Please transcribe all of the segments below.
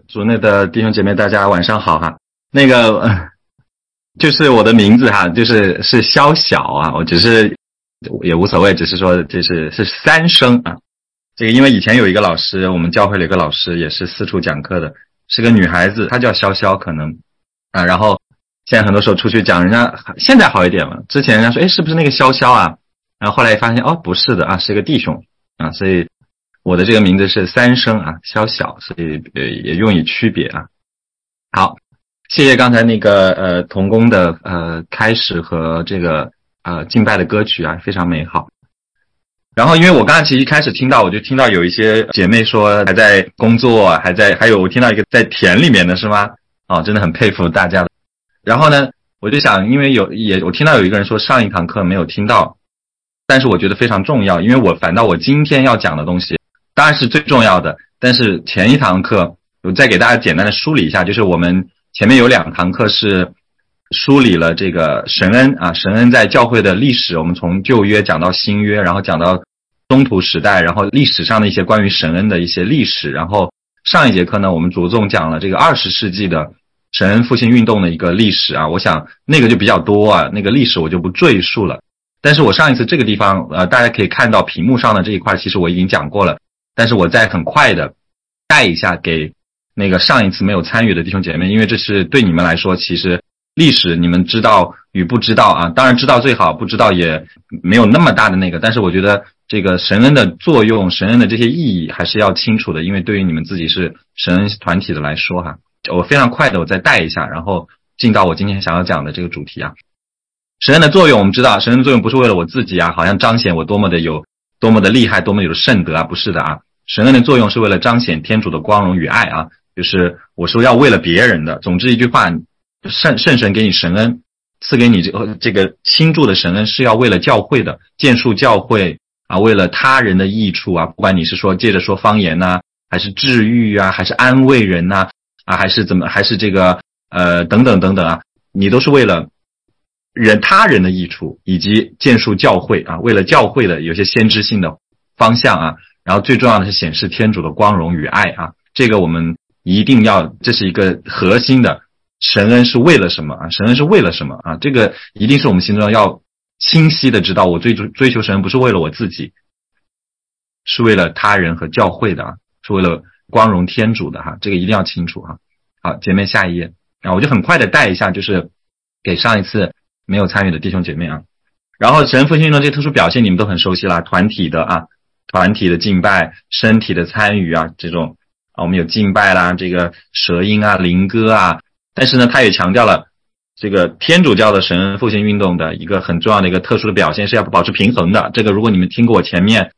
主内的弟兄姐妹，大家晚上好哈。那个就是我的名字哈，是肖小啊，我只是也无所谓，只是说这是三声啊。这个因为以前有一个老师，我们教会了一个老师，也是四处讲课的，是个女孩子，她叫潇潇可能啊。然后现在很多时候出去讲，人家现在好一点了，之前人家说，是不是那个潇潇啊？然后后来发现不是的啊，是个弟兄啊，所以我的这个名字是三声啊，肖小，所以也用以区别啊。好，谢谢刚才那个同工的开始和这个敬拜的歌曲啊，非常美好。然后因为我刚才其实一开始听到，我就听到有一些姐妹说还在工作，还有我听到一个在田里面的是吗？真的很佩服大家的。然后呢，我就想，因为我听到有一个人说上一堂课没有听到，但是我觉得非常重要，因为我今天要讲的东西当然是最重要的，但是前一堂课我再给大家简单的梳理一下，就是我们前面有2堂课是梳理了这个神恩啊，神恩在教会的历史，我们从旧约讲到新约，然后讲到中途时代，然后历史上的一些关于神恩的一些历史，然后上一节课呢，我们着重讲了这个20世纪的神恩复兴运动的一个历史啊，我想那个就比较多啊，那个历史我就不赘述了。但是我上一次这个地方大家可以看到屏幕上的这一块，其实我已经讲过了，但是我再很快的带一下给那个上一次没有参与的弟兄姐妹，因为这是对你们来说，其实历史你们知道与不知道啊，当然知道最好，不知道也没有那么大的那个，但是我觉得这个神恩的作用，神恩的这些意义还是要清楚的，因为对于你们自己是神恩团体的来说哈，我非常快的我再带一下，然后进到我今天想要讲的这个主题啊。神恩的作用我们知道，神恩的作用不是为了我自己啊，好像彰显我多么的厉害，多么有圣德啊，不是的啊。神恩的作用是为了彰显天主的光荣与爱啊，就是我说要为了别人的。总之一句话，圣神给你神恩，赐给你这个倾注的神恩是要为了教会的，建树教会啊，为了他人的益处啊，不管你是说借着说方言呐，还是治愈啊，还是安慰人呐，还是这个等等等等啊，你都是为了他人的益处，以及建树教会啊，为了教会的有些先知性的方向啊，然后最重要的是显示天主的光荣与爱啊，这个我们一定要，这是一个核心的。神恩是为了什么啊？神恩是为了什么啊？这个一定是我们心中要清晰的知道，我追求神恩不是为了我自己，是为了他人和教会的啊，是为了光荣天主的哈，这个一定要清楚哈。好，姐妹下一页，然后我就很快的带一下，就是给上一次没有参与的弟兄姐妹啊。然后神恩复兴运动这些特殊表现你们都很熟悉啦，团体的敬拜，身体的参与啊，这种我们有敬拜啦，这个舌音啊，灵歌啊，但是呢他也强调了这个天主教的神恩复兴运动的一个很重要的一个特殊的表现是要保持平衡的。这个如果你们听过我前面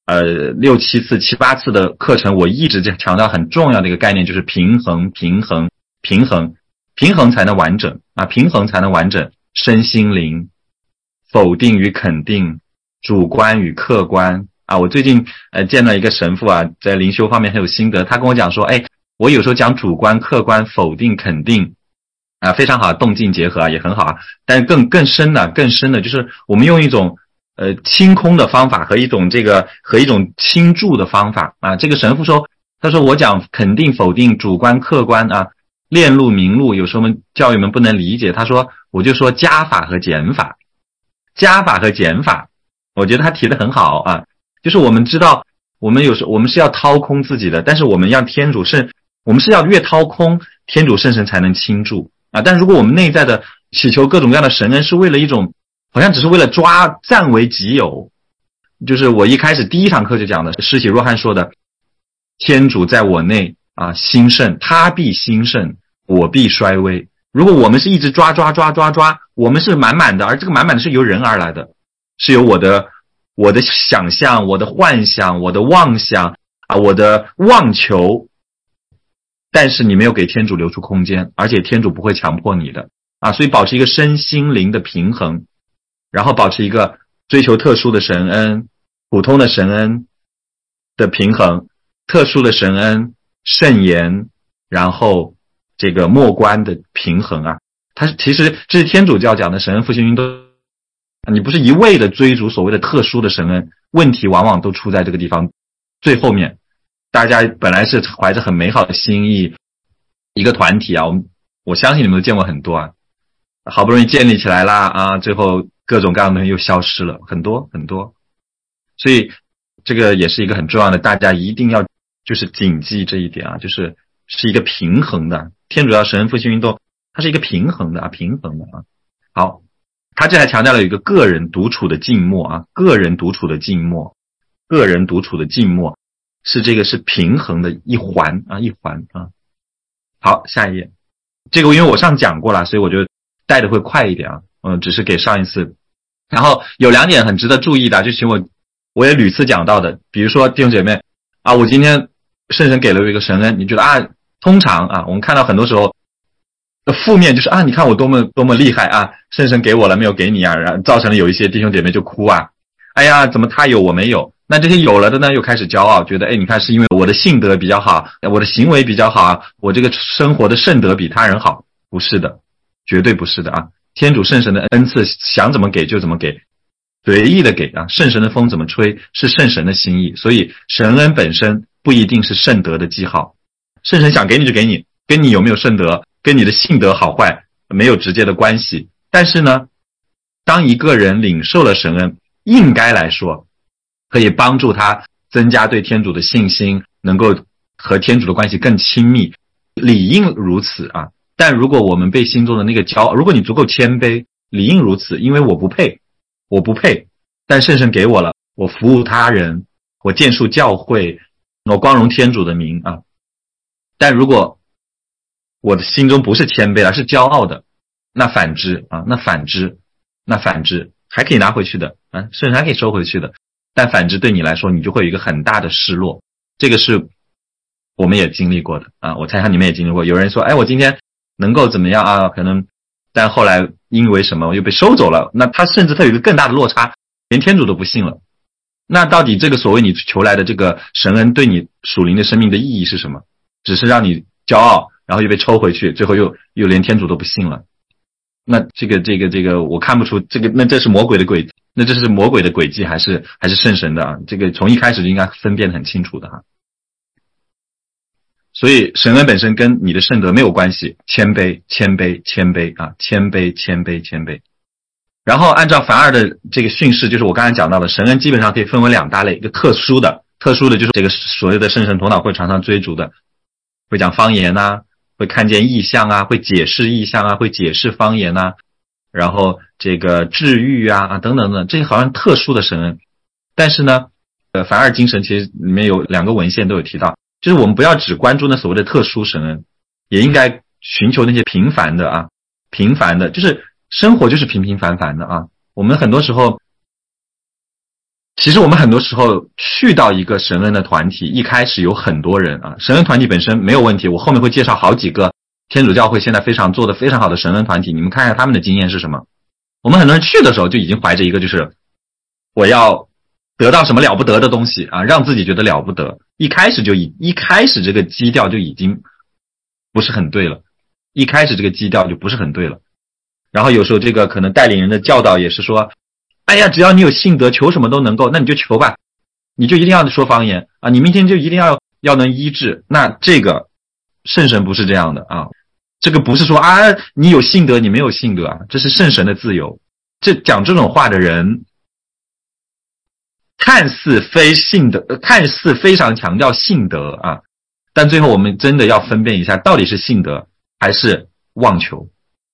6、7次、7、8次的课程，我一直强调很重要的一个概念，就是平衡才能完整啊，平衡才能完整身心灵，否定与肯定，主观与客观啊。我最近见到一个神父啊，在灵修方面很有心得，他跟我讲说，我有时候讲主观、客观、否定、肯定啊，非常好，动静结合啊，也很好啊。但是更深的就是我们用一种清空的方法和一种倾注的方法啊。这个神父说，他说我讲肯定、否定、主观、客观啊，链路、明路，有时候我们教友们不能理解。他说，我就说加法和减法，我觉得他提得很好啊。就是我们知道，我们有时候我们是要掏空自己的，但是我们要天主我们是要越掏空，天主圣神才能倾注啊。但如果我们内在的祈求各种各样的神恩，是为了一种好像只是为了占为己有，就是我一开始第1堂课就讲的，施洗若翰说的，天主在我内啊兴盛，他必兴盛，我必衰微。如果我们是一直抓，我们是满满的，而这个满满的是由人而来的，是由我的想象，我的幻想，我的妄想啊，我的妄求，但是你没有给天主留出空间，而且天主不会强迫你的啊。所以保持一个身心灵的平衡，然后保持一个追求特殊的神恩、普通的神恩的平衡，特殊的神恩、圣言，然后这个末观的平衡啊。其实这是天主教讲的神恩复兴运动，你不是一味的追逐所谓的特殊的神恩，问题往往都出在这个地方最后面。大家本来是怀着很美好的心意， 一个团体啊，我相信你们都见过很多啊，好不容易建立起来啦啊，最后各种各样的东西又消失了，很多很多。所以这个也是一个很重要的，大家一定要就是谨记这一点啊，就是一个平衡的。天主教神恩复兴运动它是一个平衡的啊，平衡的啊。好，他这还强调了一个个人独处的静默啊，个人独处的静默，个人独处的静默是这个是平衡的一环啊，一环啊。好，下一页。这个因为我上讲过了，所以我就带的会快一点啊。只是给上一次。然后有2点很值得注意的，就请我也屡次讲到的，比如说弟兄姐妹啊，我今天圣神给了我一个神恩，你觉得啊，通常啊，我们看到很多时候的负面就是啊，你看我多么厉害啊，圣神给我了没有给你啊，然后造成了有一些弟兄姐妹就哭啊，哎呀，怎么他有我没有？那这些有了的呢，又开始骄傲，觉得你看是因为我的性德比较好，我的行为比较好，我这个生活的圣德比他人好。不是的，绝对不是的啊！天主圣神的恩赐想怎么给就怎么给，随意的给啊！圣神的风怎么吹是圣神的心意，所以神恩本身不一定是圣德的记号。圣神想给你就给你，跟你有没有圣德，跟你的性德好坏没有直接的关系。但是呢，当一个人领受了神恩，应该来说可以帮助他增加对天主的信心，能够和天主的关系更亲密，理应如此啊。但如果我们被心中的那个骄傲，如果你足够谦卑，理应如此，因为我不配，但圣神给我了，我服务他人，我建树教会，我光荣天主的名啊。但如果我的心中不是谦卑而是骄傲的，那反之还可以拿回去的啊，圣神还可以收回去的，但反之对你来说，你就会有一个很大的失落。这个是我们也经历过的啊，我猜想你们也经历过。有人说，我今天能够怎么样啊？可能，但后来因为什么又被收走了？那他甚至他有一个更大的落差，连天主都不信了。那到底这个所谓你求来的这个神恩对你属灵的生命的意义是什么？只是让你骄傲，然后又被抽回去，最后又连天主都不信了。那这个我看不出这个，那这是魔鬼的诡，那这是魔鬼的诡计还是圣神的啊？这个从一开始就应该分辨得很清楚的哈。所以神恩本身跟你的圣德没有关系，谦卑啊，谦卑。然后按照凡二的这个训示，就是我刚才讲到的，神恩基本上可以分为2大类，一个特殊的就是这个所谓的圣神头脑会常常追逐的，会讲方言啊，会看见异象啊，会解释异象啊，会解释方言啊，然后这个治愈啊等等等，这些好像特殊的神恩。但是呢，凡二精神其实里面有2个文献都有提到，就是我们不要只关注那所谓的特殊神恩，也应该寻求那些平凡的，就是生活就是平平凡凡的啊。我们很多时候去到一个神恩的团体，一开始有很多人啊，神恩团体本身没有问题，我后面会介绍好几个天主教会现在做得非常好的神恩团体，你们看一下他们的经验是什么。我们很多人去的时候就已经怀着一个就是我要得到什么了不得的东西啊，让自己觉得了不得，一开始这个基调就已经不是很对了，然后有时候这个可能带领人的教导也是说，哎呀，只要你有信德，求什么都能够，那你就求吧，你就一定要说方言啊，你明天就一定要能医治。那这个圣神不是这样的啊，这个不是说啊你有信德你没有信德啊，这是圣神的自由。这讲这种话的人看似非常强调信德啊，但最后我们真的要分辨一下，到底是信德还是妄求，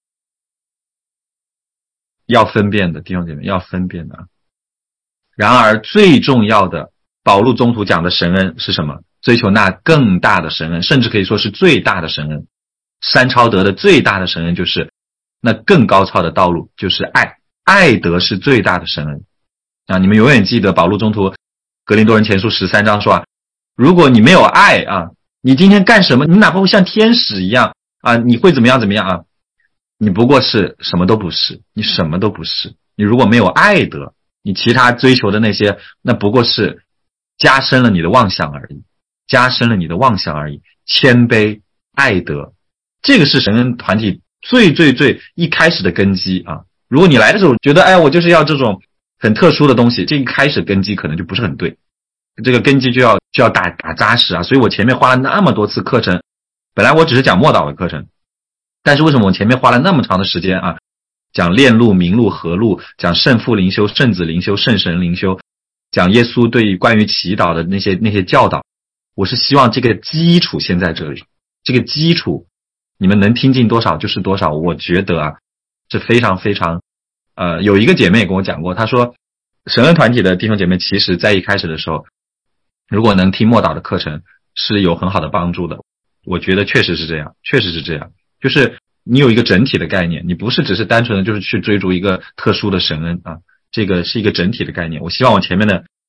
要分辨的，弟兄姐妹要分辨的啊。然而最重要的，保禄宗徒讲的神恩是什么？追求那更大的神恩，甚至可以说是最大的神恩。三超德的最大的神恩就是那更高超的道路，就是爱德是最大的神恩啊！你们永远记得保禄宗徒格林多人前书13章说啊，如果你没有爱啊，你今天干什么？你哪怕会像天使一样啊，你会怎么样啊？你不过是什么都不是，你什么都不是。你如果没有爱德，你其他追求的那些，那不过是加深了你的妄想而已，谦卑、爱德，这个是神恩团体最一开始的根基啊！如果你来的时候觉得我就是要这种很特殊的东西，这一开始根基可能就不是很对，这个根基就要打扎实啊！所以我前面花了那么多次课程本来我只是讲默祷的课程，但是为什么我前面花了那么长的时间啊，讲链路、明路、合路，讲圣父灵修、圣子灵修、圣神灵修，讲耶稣对于关于祈祷的那些教导，我是希望这个基础先在这里，这个基础你们能听进多少就是多少。我觉得啊，是非常非常有一个姐妹也跟我讲过，她说神恩团体的弟兄姐妹其实在一开始的时候，如果能听默祷的课程是有很好的帮助的。我觉得确实是这样，确实是这样，就是你有一个整体的概念，你不是只是单纯的就是去追逐一个特殊的神恩啊，这个是一个整体的概念。我希望我前面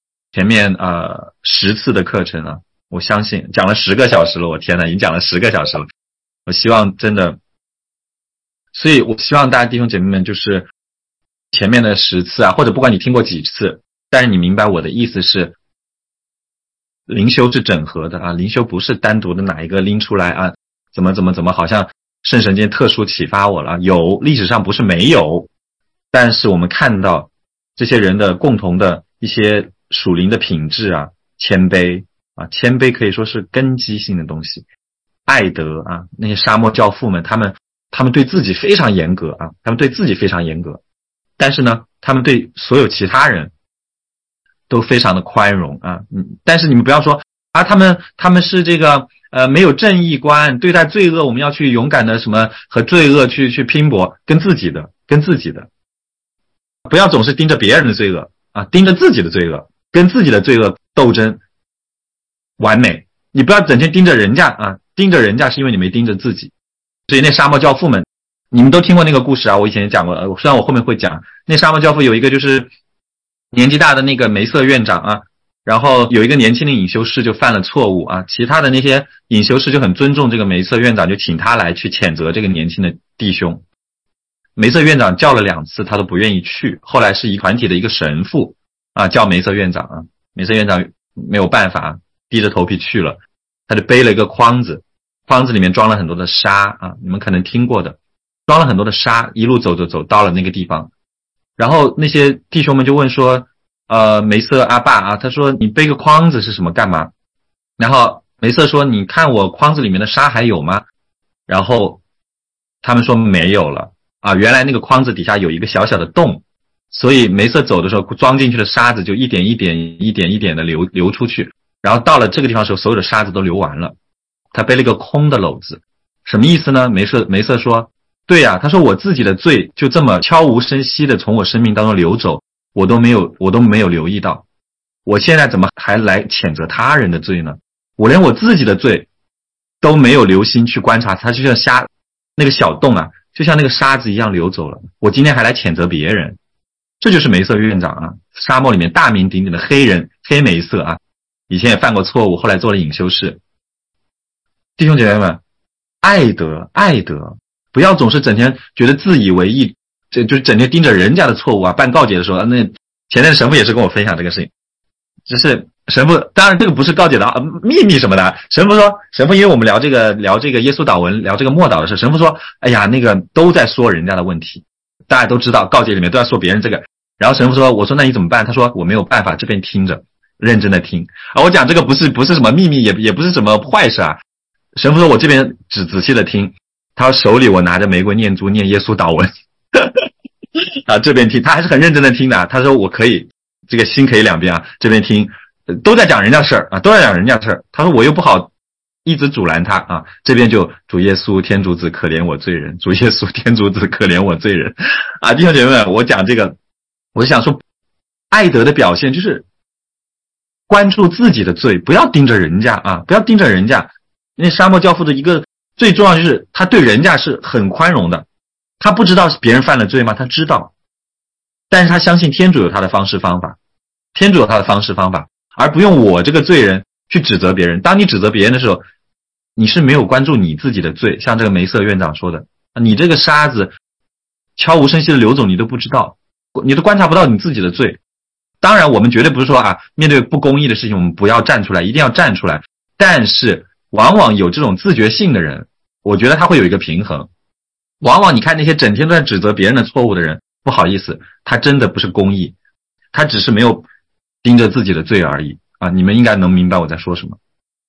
10次的课程啊，我相信讲了10个小时了，我天哪，已经讲了10个小时了。我希望真的，所以我希望大家弟兄姐妹们就是前面的10次啊，或者不管你听过几次，但是你明白我的意思是，灵修是整合的啊，灵修不是单独的哪一个拎出来啊，怎么好像圣神间特殊启发我了，有，历史上不是没有，但是我们看到这些人的共同的一些属灵的品质啊，谦卑啊，谦卑可以说是根基性的东西，爱德啊，那些沙漠教父们，他们对自己非常严格啊，他们对自己非常严格，但是呢，他们对所有其他人都非常的宽容啊，但是你们不要说啊，他们是这个没有正义观，对待罪恶我们要去勇敢的什么和罪恶去拼搏，跟自己的，不要总是盯着别人的罪恶啊，盯着自己的罪恶，跟自己的罪恶斗争，完美。你不要整天盯着人家啊，盯着人家是因为你没盯着自己。所以那沙漠教父们，你们都听过那个故事啊，我以前也讲过，虽然我后面会讲，那沙漠教父有一个就是年纪大的那个梅瑟院长啊，然后有一个年轻的隐修士就犯了错误啊，其他的那些隐修士就很尊重这个梅瑟院长，就请他来去谴责这个年轻的弟兄。梅瑟院长叫了2次他都不愿意去，后来是一团体的一个神父啊叫梅瑟院长啊，梅瑟院长没有办法，低着头皮去了，他就背了一个筐子，筐子里面装了很多的沙啊，你们可能听过的，装了很多的沙，一路走到了那个地方。然后那些弟兄们就问说梅瑟阿爸啊，他说你背个筐子是什么干嘛？然后梅瑟说你看我筐子里面的沙还有吗？然后他们说没有了啊，原来那个筐子底下有一个小小的洞，所以梅瑟走的时候装进去的沙子就一点一点的流出去，然后到了这个地方的时候所有的沙子都流完了，他背了一个空的篓子。什么意思呢？梅瑟说对呀，他说我自己的罪就这么悄无声息的从我生命当中流走，我都没有留意到，我现在怎么还来谴责他人的罪呢？我连我自己的罪都没有留心去观察，它就像那个小洞啊，就像那个沙子一样流走了，我今天还来谴责别人。这就是梅瑟院长啊，沙漠里面大名鼎鼎的黑人黑梅瑟啊，以前也犯过错误，后来做了隐修士。弟兄姐妹们，爱德，不要总是整天觉得自以为意，就是整天盯着人家的错误啊。办告解的时候，那前天的神父也是跟我分享这个事情，就是神父，当然这个不是告解的秘密什么的。神父因为我们聊这个耶稣祷文，聊这个默祷的时候，神父说，哎呀，那个都在说人家的问题，大家都知道告解里面都在说别人这个。然后神父说，我说那你怎么办？他说我没有办法，这边听着，认真的听。我讲这个不是什么秘密，也不是什么坏事啊。神父说我这边只仔细的听，他手里我拿着玫瑰念珠念耶稣祷文啊，这边听，他还是很认真的听的。他说我可以，这个心可以两边啊，这边听都在讲人家事儿啊，都在讲人家事儿。他说我又不好一直阻拦他啊，这边就主耶稣天主子可怜我罪人，主耶稣天主子可怜我罪人啊。弟兄姐妹们，我讲这个，我想说爱德的表现就是关注自己的罪，不要盯着人家啊，不要盯着人家。因为沙漠教父的一个最重要就是他对人家是很宽容的，他不知道别人犯了罪吗？他知道，但是他相信天主有他的方式方法，而不用我这个罪人去指责别人。当你指责别人的时候，你是没有关注你自己的罪，像这个梅瑟院长说的，你这个沙子悄无声息的流走，你都不知道，你都观察不到你自己的罪。当然我们绝对不是说面对不公义的事情我们不要站出来，一定要站出来，但是往往有这种自觉性的人，我觉得他会有一个平衡。往往你看那些整天都在指责别人的错误的人，不好意思，他真的不是公义，他只是没有盯着自己的罪而已啊！你们应该能明白我在说什么。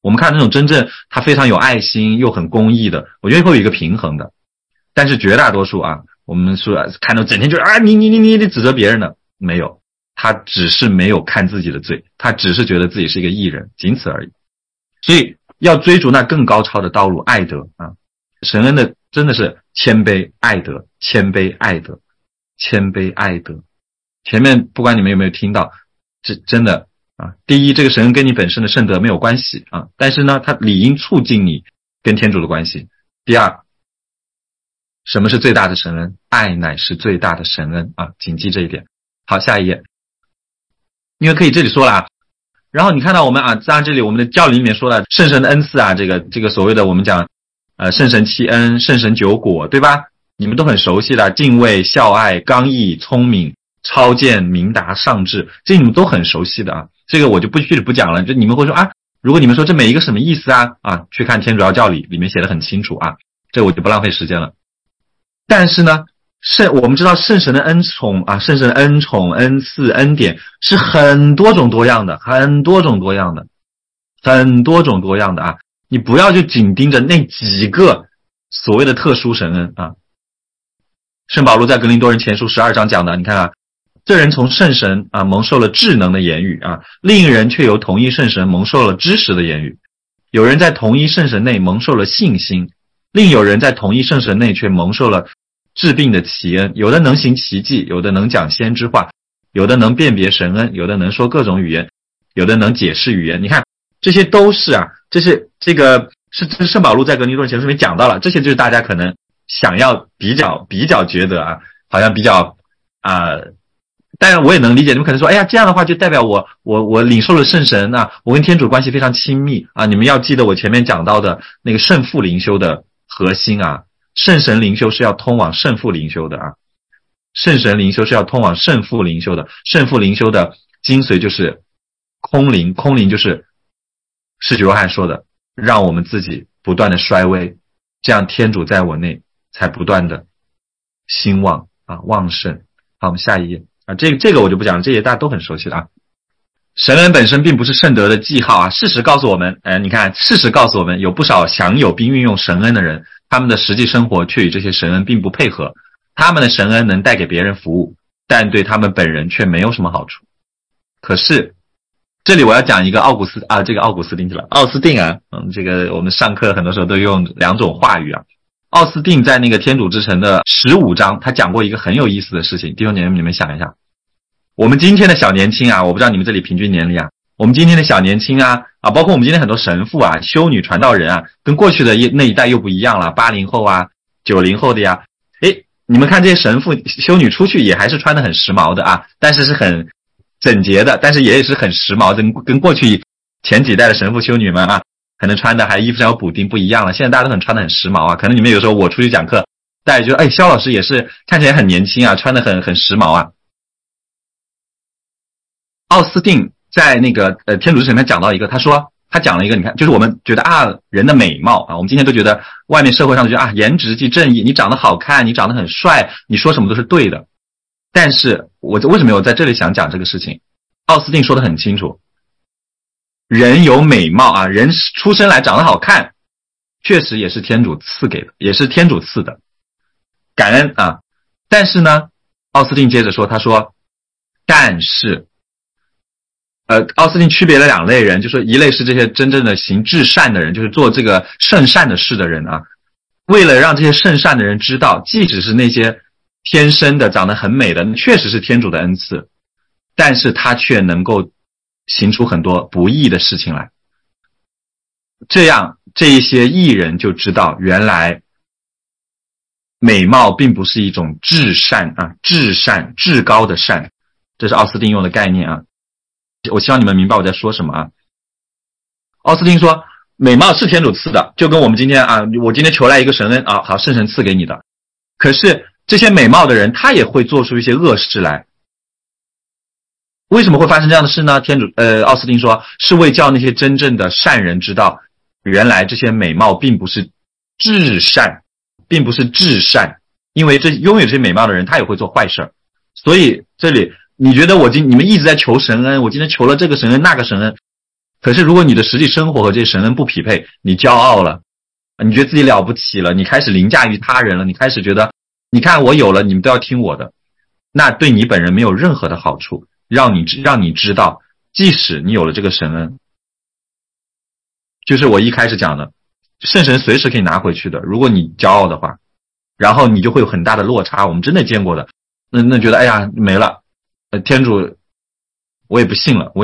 我们看那种真正他非常有爱心又很公益的，我觉得会有一个平衡的。但是绝大多数啊，我们说看到整天就是你指责别人的，没有，他只是没有看自己的罪，他只是觉得自己是一个义人，仅此而已。所以要追逐那更高超的道路，爱德啊，神恩的真的是谦卑爱德，谦卑爱德，谦卑爱德。前面不管你们有没有听到，这真的啊，第一，这个神恩跟你本身的圣德没有关系啊，但是呢，它理应促进你跟天主的关系。第二，什么是最大的神恩？爱乃是最大的神恩啊，谨记这一点。好，下一页。因为可以这里说了啊，然后你看到我们啊，当然这里我们的教理里面说了圣神的恩赐啊，这个所谓的我们讲圣神七恩、圣神九果，对吧？你们都很熟悉的，敬畏、孝爱、刚毅、聪明、超见、明达、上智，这你们都很熟悉的啊。这个我就不具体不讲了，就你们会说啊，如果你们说这每一个什么意思啊，去看天主教教理里面写的很清楚啊，这我就不浪费时间了。但是呢，我们知道圣神的恩宠啊，圣神的恩宠、恩赐、恩典是很多种多样的，很多种多样的，很多种多样的啊！你不要就紧盯着那几个所谓的特殊神恩啊。圣保禄在格林多人前书12章讲的，你看啊，这人从圣神啊蒙受了智能的言语啊，另一人却由同一圣神蒙受了知识的言语。有人在同一圣神内蒙受了信心，另有人在同一圣神内却蒙受了治病的奇恩，有的能行奇迹，有的能讲先知话，有的能辨别神恩，有的能说各种语言，有的能解释语言。你看，这些都是啊，这是圣保禄在格林多人前书里面讲到了，这些就是大家可能想要比较觉得啊，好像比较当然我也能理解，你们可能说，哎呀，这样的话就代表我领受了圣神啊，我跟天主关系非常亲密啊。你们要记得我前面讲到的那个圣父灵修的核心啊。圣神灵修是要通往圣父灵修的啊，圣神灵修是要通往圣父灵修的，圣父灵修的精髓就是空灵，空灵就是使徒约翰说的，让我们自己不断的衰微，这样天主在我内才不断的兴旺啊，旺盛。好，我们下一页啊，这个我就不讲了，这些大家都很熟悉了啊。神恩本身并不是圣德的记号啊，事实告诉我们，你看，事实告诉我们，有不少享有并运用神恩的人，他们的实际生活却与这些神恩并不配合，他们的神恩能带给别人服务，但对他们本人却没有什么好处。可是，这里我要讲一个奥斯定啊，这个我们上课很多时候都用两种话语啊。奥斯定在那个天主之城的15章，他讲过一个很有意思的事情，弟兄姐妹你们想一下。我们今天的小年轻啊，我不知道你们这里平均年龄啊，我们今天的小年轻啊，包括我们今天很多神父啊、修女、传道人啊，跟过去的那一代又不一样了，80后啊、90后的呀，你们看这些神父、修女出去也还是穿得很时髦的啊，但是是很整洁的，但是也是很时髦的，跟过去前几代的神父、修女们啊，可能穿的还衣服上有补丁不一样了。现在大家都穿得很时髦啊，可能你们有时候我出去讲课，大家就肖老师也是看起来很年轻啊，穿得很时髦啊。奥斯定在那个天主之城里面讲到一个，他讲了一个，你看，就是我们觉得人的美貌啊，我们今天都觉得外面社会上就觉得颜值即正义，你长得好看，你长得很帅，你说什么都是对的。但是我为什么我在这里想讲这个事情？奥斯定说得很清楚，人有美貌啊，人出生来长得好看，确实也是天主赐给的，也是天主赐的，感恩啊。但是呢，奥斯定接着说，他说，但是奥斯定区别了两类人，就是一类是这些真正的行至善的人，就是做这个圣善的事的人啊。为了让这些圣善的人知道，即使是那些天生的长得很美的，确实是天主的恩赐，但是他却能够行出很多不义的事情来。这样这一些义人就知道，原来美貌并不是一种至善啊，至善至高的善，这是奥斯定用的概念啊。我希望你们明白我在说什么啊。奥斯定说，美貌是天主赐的，就跟我们今天啊，我今天求来一个神恩啊，好，圣神赐给你的。可是这些美貌的人，他也会做出一些恶事来。为什么会发生这样的事呢？奥斯定说，是为叫那些真正的善人知道，原来这些美貌并不是至善，并不是至善，因为拥有这些美貌的人，他也会做坏事。所以这里你觉得你们一直在求神恩，我今天求了这个神恩那个神恩， 可是如果你的实际生活和这些神恩不匹配，你骄傲了，你觉得自己了不起了，你开始凌驾于他人了，你开始觉得你看我有了，你们都要听我的，那对你本人没有任何的好处，让你知道，即使你有了这个神恩，就是我一开始讲的，圣神随时可以拿回去的，如果你骄傲的话，然后你就会有很大的落差，我们真的见过的，那觉得哎呀没了，天主我也不信了，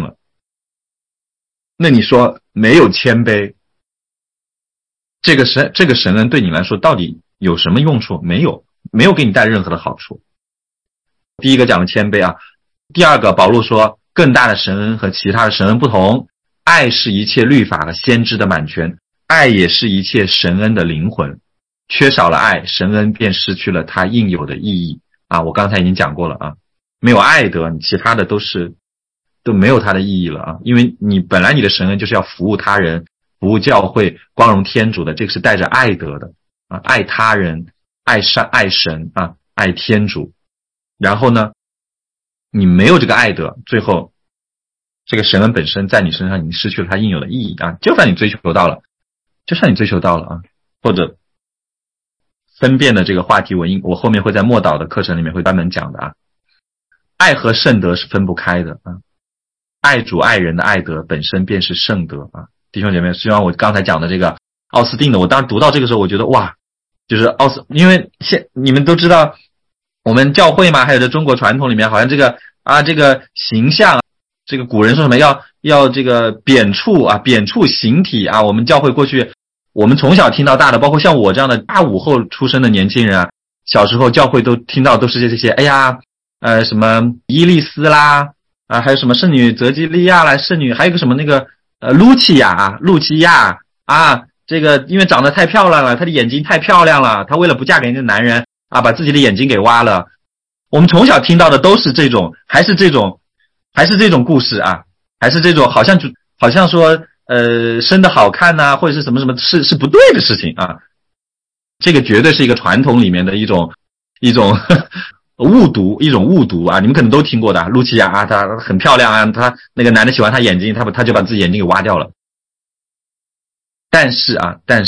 那你说没有谦卑，这个神恩对你来说到底有什么用处？没有给你带来任何的好处。第一个讲的谦卑啊，第二个保罗说更大的神恩和其他的神恩不同，爱是一切律法和先知的满全，爱也是一切神恩的灵魂，缺少了爱，神恩便失去了它应有的意义啊！我刚才已经讲过了啊，没有爱德，你其他的都没有它的意义了啊！因为你本来你的神恩就是要服务他人，服务教会，光荣天主的，这个是带着爱德的啊，爱他人，爱神啊，爱天主。然后呢，你没有这个爱德，最后这个神恩本身在你身上已经失去了它应有的意义啊！就算你追求到了啊，或者分辨的这个话题我后面会在默祷的课程里面会专门讲的啊。爱和圣德是分不开的啊，爱主爱人的爱德本身便是圣德啊。弟兄姐妹，希望我刚才讲的这个奥斯定的，我当时读到这个时候我觉得哇，就是因为你们都知道我们教会嘛，还有在中国传统里面好像这个形象，这个古人说什么要这个贬黜形体啊，我们教会过去我们从小听到大的，包括像我这样的85后出生的年轻人啊，小时候教会都听到都是这些，哎呀什么伊利斯啦啊，还有什么圣女泽基利亚啦，圣女还有个什么那个露琪亚啊，这个因为长得太漂亮了，她的眼睛太漂亮了，她为了不嫁给那个男人啊，把自己的眼睛给挖了。我们从小听到的都是这种，还是这种故事啊，还是这种好像说生得好看呐，或者是什么什么是不对的事情啊。这个绝对是一个传统里面的一种误读啊，你们可能都听过的，露琪亚啊，她很漂亮啊，她那个男的喜欢她眼睛，她就把自己眼睛给挖掉了。但是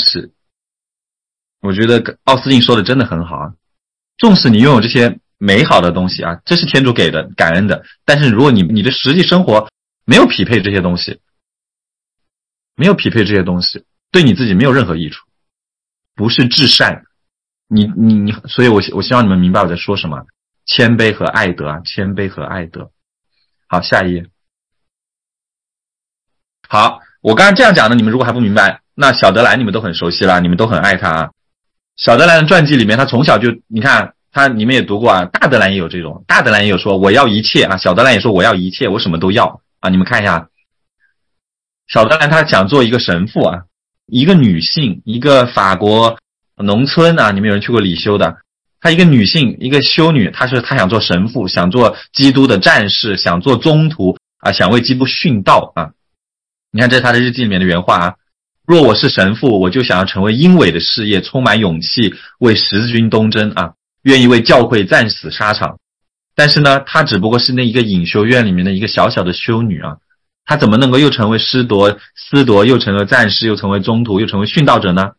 我觉得奥斯定说的真的很好啊，纵使你拥有这些美好的东西啊，这是天主给的，感恩的，但是如果你的实际生活没有匹配这些东西，对你自己没有任何益处，不是至善。所以我希望你们明白我在说什么，谦卑和爱德啊，谦卑和爱德。好，下一页。好，我刚才这样讲的，你们如果还不明白，那小德兰你们都很熟悉了，你们都很爱他啊。小德兰的传记里面，他从小就，你看他你们也读过啊，大德兰也有这种，大德兰也有说我要一切啊，小德兰也说我要一切，我什么都要啊。你们看一下，小德兰他想做一个神父啊，一个女性，一个法国农村啊，你们有人去过礼修的，她一个女性，一个修女，她想做神父，想做基督的战士，想做宗徒啊，想为基督殉道啊。你看这是她的日记里面的原话啊，若我是神父，我就想要成为英伟的事业，充满勇气，为十字军东征啊，愿意为教会战死沙场。但是呢，她只不过是那一个隐修院里面的一个小小的修女啊，她怎么能够又成为司铎，又成为战士，又成为宗徒，又成为殉道者呢？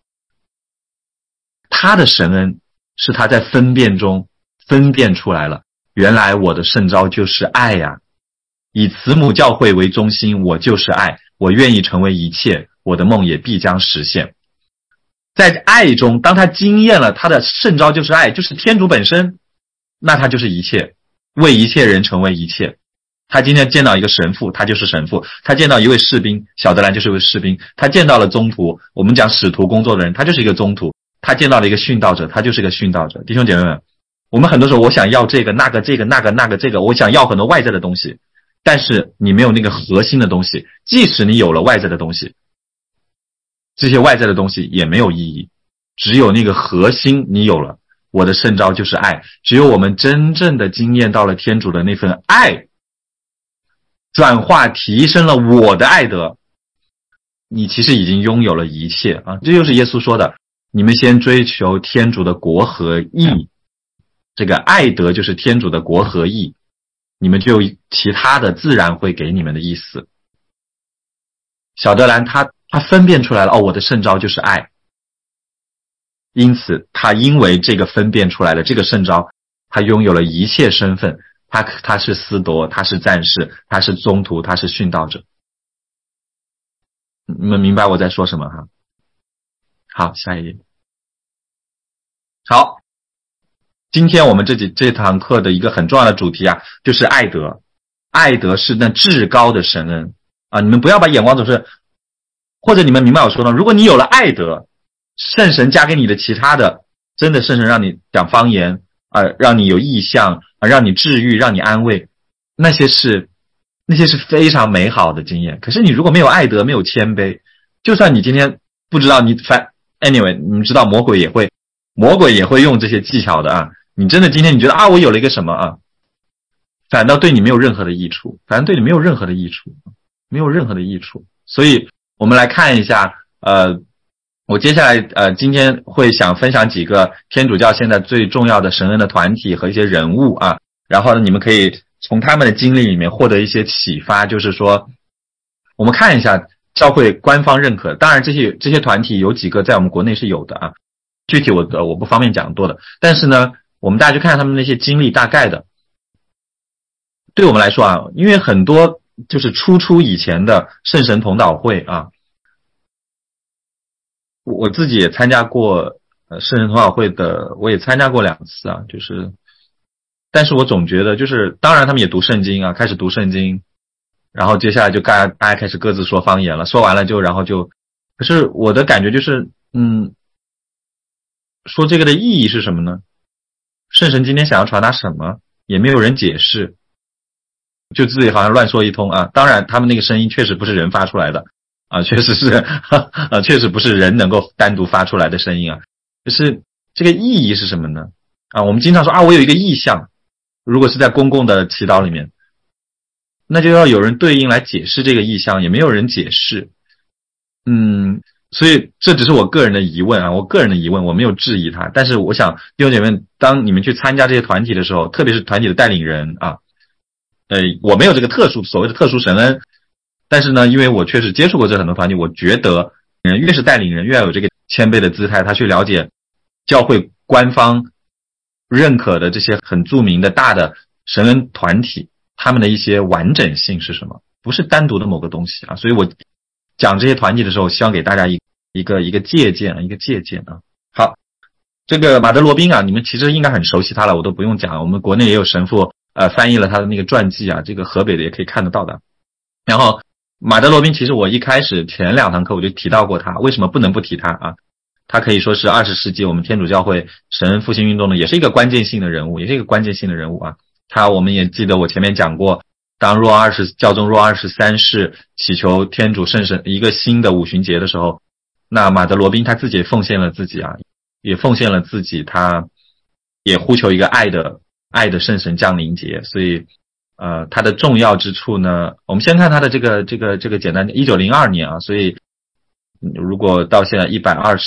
她的神恩是她在分辨中分辨出来了，原来我的圣召就是爱呀，以慈母教会为中心，我就是爱，我愿意成为一切，我的梦也必将实现。在爱中，当他经验了他的圣召就是爱，就是天主本身，那他就是一切，为一切人成为一切。他今天见到一个神父，他就是神父；他见到一位士兵，小德兰就是一位士兵；他见到了宗徒，我们讲使徒工作的人，他就是一个宗徒；他见到了一个殉道者，他就是一个殉道者。弟兄姐妹们，我们很多时候我想要这个那个这个那个那个这个，我想要很多外在的东西，但是你没有那个核心的东西，即使你有了外在的东西，这些外在的东西也没有意义，只有那个核心你有了。我的圣召就是爱，只有我们真正的经验到了天主的那份爱，转化提升了我的爱德，你其实已经拥有了一切啊！这就是耶稣说的，你们先追求天主的国和义，这个爱德就是天主的国和义，你们就其他的自然会给你们的意思。 小德兰他分辨出来了，哦，我的圣召就是爱。因此他因为这个分辨出来的这个圣召，他拥有了一切身份，他是司铎，他是战士，他是宗徒，他是殉道者。你们明白我在说什么哈？好，下一页。好，今天我们这堂课的一个很重要的主题啊，就是爱德。爱德是那至高的神恩啊！你们不要把眼光总是，或者你们明白我说的，如果你有了爱德，圣神加给你的其他的，真的圣神让你讲方言让你有意象让你治愈，让你安慰，那些是非常美好的经验。可是你如果没有爱德，没有谦卑，就算你今天不知道anyway， 你们知道魔鬼也会用这些技巧的啊。你真的今天你觉得我有了一个什么啊，反倒对你没有任何的益处，没有任何的益处。所以我们来看一下我接下来今天会想分享几个天主教现在最重要的神恩的团体和一些人物啊，然后呢你们可以从他们的经历里面获得一些启发，就是说我们看一下教会官方认可，当然这些团体有几个在我们国内是有的啊，具体我不方便讲多的，但是呢我们大家去看看他们那些经历大概的。对我们来说啊，因为很多就是初以前的圣神同祷会啊，我自己也参加过圣神同祷会的，我也参加过2次啊，就是但是我总觉得就是当然他们也读圣经啊，开始读圣经，然后接下来就大家开始各自说方言了，说完了可是我的感觉就是说这个的意义是什么呢？圣神今天想要传达什么也没有人解释，就自己好像乱说一通啊。当然他们那个声音确实不是人发出来的啊，确实不是人能够单独发出来的声音啊。可是这个意义是什么呢？我们经常说我有一个意象，如果是在公共的祈祷里面，那就要有人对应来解释这个意象，也没有人解释。所以这只是我个人的疑问啊，我没有质疑它。但是我想弟兄姐妹，当你们去参加这些团体的时候，特别是团体的带领人啊，我没有这个所谓的特殊神恩，但是呢，因为我确实接触过这很多团体，我觉得人越是带领人，越要有这个谦卑的姿态，他去了解教会官方认可的这些很著名的大的神恩团体，他们的一些完整性是什么，不是单独的某个东西啊。所以我讲这些团体的时候，希望给大家一个借鉴啊。好，这个马德罗宾啊，你们其实应该很熟悉他了，我都不用讲，我们国内也有神父翻译了他的那个传记啊，这个河北的也可以看得到的。然后马德罗宾其实我一开始前2堂课我就提到过他，为什么不能不提他啊？他可以说是20世纪我们天主教会神恩复兴运动的也是一个关键性的人物啊。我们也记得我前面讲过，当教宗若23世祈求天主圣神一个新的五旬节的时候，那马德罗宾他自己也奉献了自己啊，他也呼求一个爱的圣神降临节。所以它的重要之处呢，我们先看它的这个简单1902年啊，所以如果到现在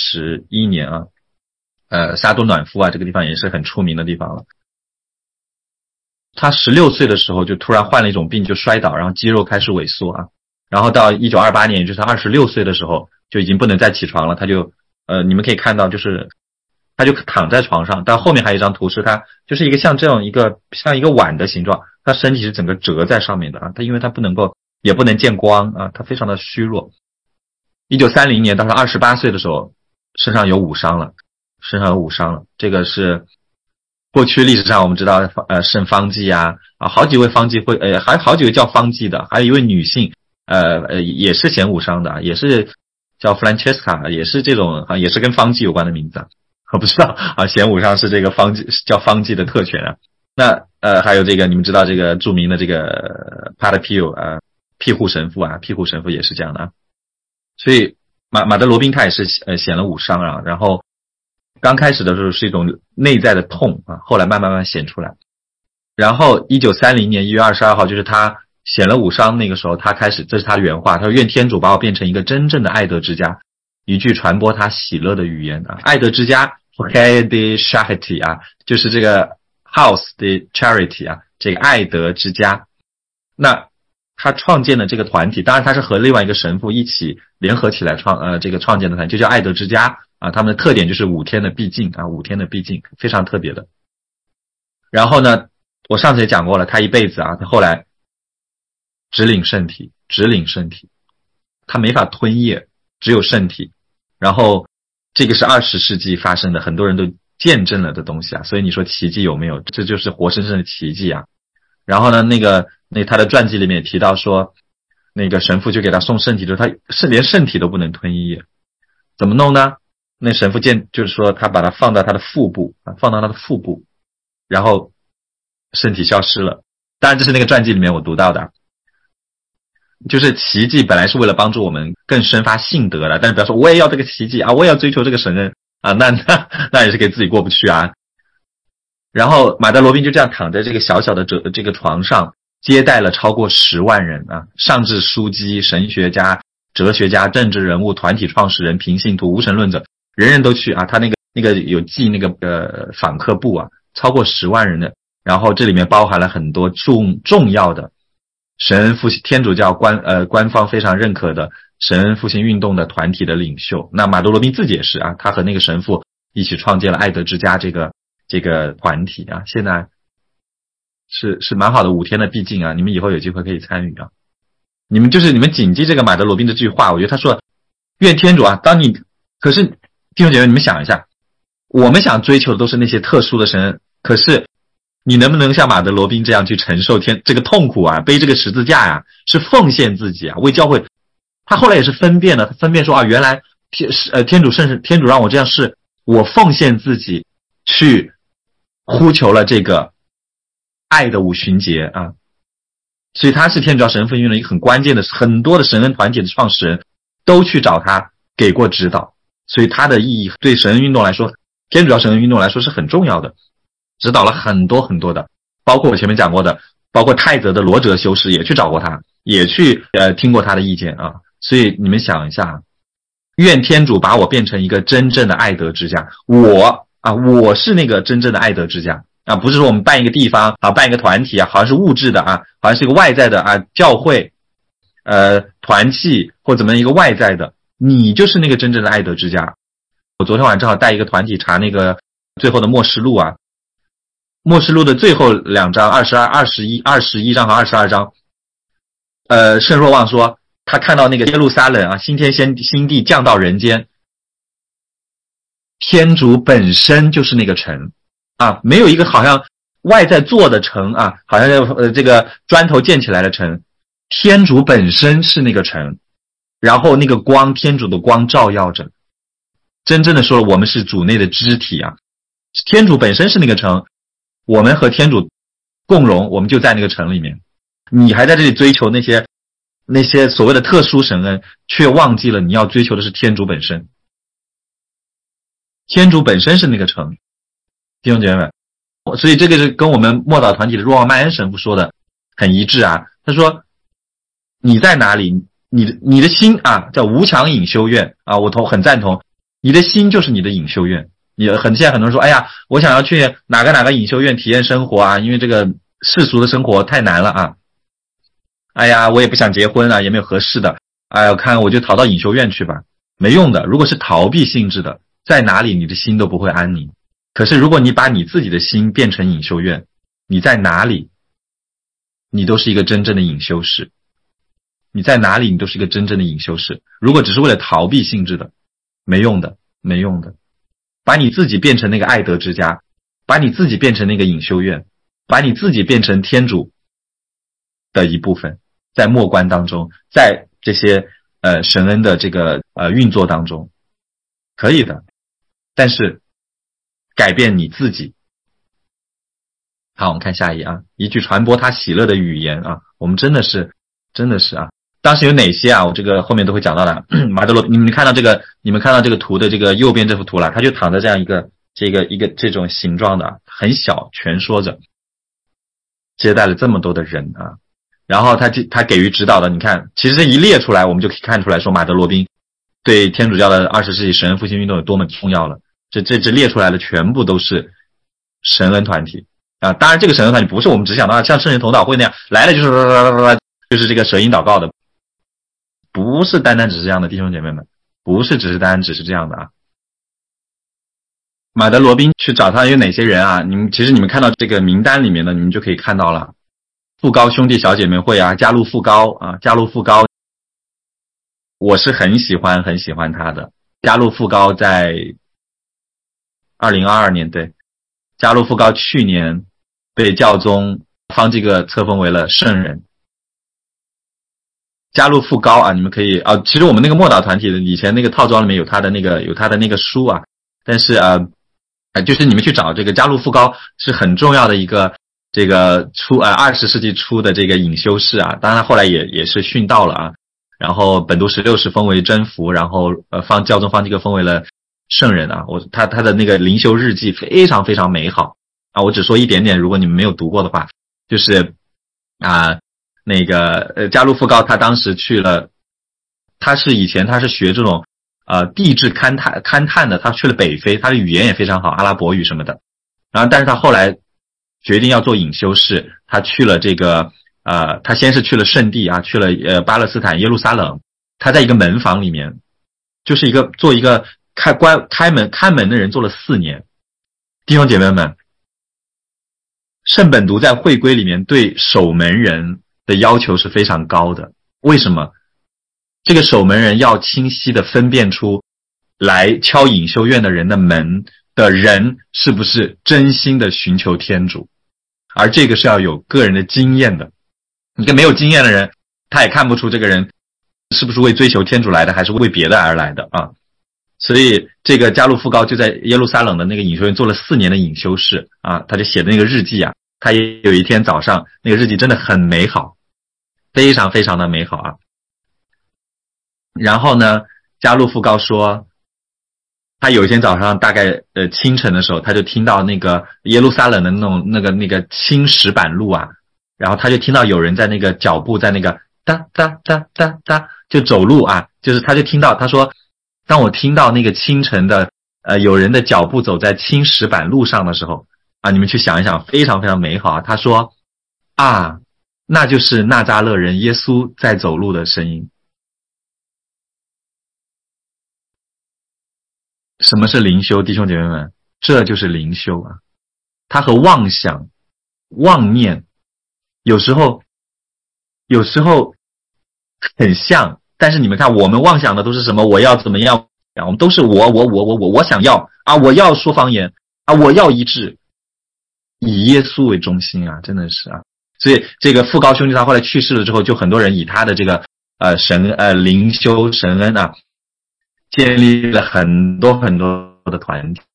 121年啊，沙多暖夫啊，这个地方也是很出名的地方了。他16岁的时候就突然患了一种病，就摔倒，然后肌肉开始萎缩啊，然后到1928年，也就是他26岁的时候就已经不能再起床了，他就你们可以看到就是他就躺在床上，但后面还有一张图是他就是一个像一个碗的形状，他身体是整个折在上面的啊，他因为他也不能见光啊，他非常的虚弱。1930年到他28岁的时候身上有5伤了，这个是过去历史上我们知道圣方济啊好几位方济还好几位叫方济的，还有一位女性也是显5伤的，也是叫 Francesca， 也是这种也是跟方济有关的名字啊，我不知道显5伤是这个叫方济的特权啊。那还有这个你们知道这个著名的这个 Padre Pio 庇护神父也是这样的啊。所以马德罗宾他也是显了5伤啊，然后刚开始的时候是一种内在的痛啊，后来慢慢显出来。然后1930年1月22号就是他显了5伤，那个时候他开始，这是他的原话，他说愿天主把我变成一个真正的爱德之家，一句传播他喜乐的语言啊。爱德之家 Foyer de Charité 啊，就是这个 House de Charity 啊，这个爱德之家。那他创建的这个团体，当然他是和另外一个神父一起联合起来创建的团体，就叫爱德之家啊。他们的特点就是5天的闭境啊，5天的闭境，非常特别的。然后呢，我上次也讲过了，他一辈子啊，他后来只领圣体，他没法吞咽，只有圣体。然后这个是20世纪发生的，很多人都见证了的东西啊，所以你说奇迹有没有？这就是活生生的奇迹啊。然后呢，他的传记里面也提到说，那个神父就给他送圣体的时候，他是连圣体都不能吞咽，怎么弄呢？那神父就是说他把它放到他的腹部，然后圣体消失了。当然这是那个传记里面我读到的，就是奇迹本来是为了帮助我们更生发信德的，但是不要说我也要这个奇迹啊，我也要追求这个神恩啊，那也是给自己过不去啊。然后马德罗宾就这样躺在这个小小的这个床上，接待了超过10万人啊，上至书记、神学家、哲学家、政治人物、团体创始人、平信徒、无神论者，人人都去啊。他那个有记那个访客簿啊，超过10万人的。然后这里面包含了很多重要的神恩复兴天主教官方非常认可的神恩复兴运动的团体的领袖。那马德罗宾自己也是啊，他和那个神父一起创建了爱德之家这个团体啊，现在是蛮好的5天的闭境啊，你们以后有机会可以参与啊。你们谨记这个马德罗宾的这句话，我觉得他说愿天主啊，可是弟兄姐妹你们想一下，我们想追求的都是那些特殊的神恩，可是你能不能像马德罗宾这样去承受这个痛苦啊，背这个十字架呀，是奉献自己啊，为教会。他后来也是分辨说啊，原来天主让我这样，是我奉献自己去呼求了这个爱的5旬节啊。所以他是天主教神恩复兴运动一个很关键的，很多的神恩团体的创始人都去找他给过指导，所以他的意义对神恩运动来说，天主教神恩运动来说是很重要的，指导了很多很多的，包括我前面讲过的，包括泰泽的罗哲修士也去找过他，也去听过他的意见啊。所以你们想一下，愿天主把我变成一个真正的爱德之家，我是那个真正的爱德之家啊，不是说我们办一个地方啊，办一个团体啊，好像是物质的啊，好像是一个外在的啊，教会团契或怎么一个外在的，你就是那个真正的爱德之家。我昨天晚上正好带一个团体查那个最后的默示录啊，默示录的最后2章21章和22章，圣若望说他看到那个耶路撒冷啊，新天新地降到人间，天主本身就是那个城啊，没有一个好像外在做的城啊，好像这个砖头建起来的城，天主本身是那个城，然后那个光，天主的光照耀着，真正的说了，我们是主内的肢体啊，天主本身是那个城，我们和天主共荣，我们就在那个城里面。你还在这里追求那些所谓的特殊神恩，却忘记了你要追求的是天主本身。天主本身是那个城，弟兄姐妹们，所以这个是跟我们默祷团体的若望麦恩神父说的很一致啊。他说你在哪里，你的心啊，叫无墙隐修院啊，我很赞同，你的心就是你的隐修院。现在很多人说，哎呀，我想要去哪个隐修院体验生活啊，因为这个世俗的生活太难了啊。哎呀，我也不想结婚啊，也没有合适的。哎呀，看我就逃到隐修院去吧，没用的。如果是逃避性质的，在哪里你的心都不会安宁。可是如果你把你自己的心变成隐修院，你在哪里你都是一个真正的隐修士，你在哪里你都是一个真正的隐修士。如果只是为了逃避性质的，没用的。把你自己变成那个爱德之家，把你自己变成那个隐修院，把你自己变成天主的一部分，在默观当中，在这些神恩的这个运作当中，可以的。但是改变你自己。好，我们看下一页啊，一句传播他喜乐的语言啊，我们真的是啊。当时有哪些啊？我这个后面都会讲到的。马德罗，你们看到这个图的这个右边这幅图了，他就躺在这样一个这种形状的，很小，蜷缩着，接待了这么多的人啊。然后他给予指导的，你看，其实这一列出来，我们就可以看出来说马德罗宾对天主教的20世纪神恩复兴运动有多么重要了。这列出来的全部都是神恩团体啊。当然这个神恩团体不是我们只想到像圣人头脑会那样来了就是就是这个舌音祷告的，不是单单只是这样的，弟兄姐妹们，不是只是单单只是这样的啊。马德罗宾去找他有哪些人啊？其实你们看到这个名单里面的，你们就可以看到了。富高兄弟小姐妹会啊，加路富高啊，加路富高，我是很喜欢他的。加路富高在2022年，对，加路富高去年被教宗方济各册封为了圣人。加路富高啊，你们可以啊，其实我们那个默祷团体的以前那个套装里面有他的那个书啊，但是就是你们去找这个加路富高是很重要的一个这个20世纪初的这个隐修士啊，当然他后来也是殉道了啊。然后本笃16世封为真福，然后教宗方济各封为了圣人啊。他的那个灵修日记非常非常美好啊。我只说一点点，如果你们没有读过的话，就是那个加路富高他当时去了，以前他是学这种地质勘探的，他去了北非，他的语言也非常好，阿拉伯语什么的。然后但是他后来决定要做隐修士，他去了这个他先是去了圣地啊，去了巴勒斯坦耶路撒冷。他在一个门房里面，就是做一个看门的人，做了4年。弟兄姐妹们，圣本笃在会规里面对守门人的要求是非常高的。为什么？这个守门人要清晰地分辨出来敲隐修院的人的门的人是不是真心的寻求天主，而这个是要有个人的经验的。一个没有经验的人，他也看不出这个人是不是为追求天主来的，还是为别的而来的啊。所以这个加路富高就在耶路撒冷的那个隐修院做了4年的隐修士啊，他就写的那个日记啊，他也有一天早上那个日记真的很美好，非常非常的美好啊。然后呢，加路富高说，他有一天早上大概清晨的时候，他就听到那个耶路撒冷的那个青石板路啊，然后他就听到有人在那个脚步在那个哒哒哒哒哒就走路啊，就是他就听到，他说当我听到那个清晨的有人的脚步走在青石板路上的时候啊，你们去想一想，非常非常美好啊。他说啊，那就是纳匝勒人耶稣在走路的声音。什么是灵修，弟兄姐妹们？这就是灵修啊！它和妄想、妄念有时候很像，但是你们看，我们妄想的都是什么？我要怎么样？我们都是我想要啊！我要说方言啊！我要医治，以耶稣为中心啊！真的是啊！所以这个富高兄弟他后来去世了之后，就很多人以他的这个灵修神恩啊，建立了很多很多的团体，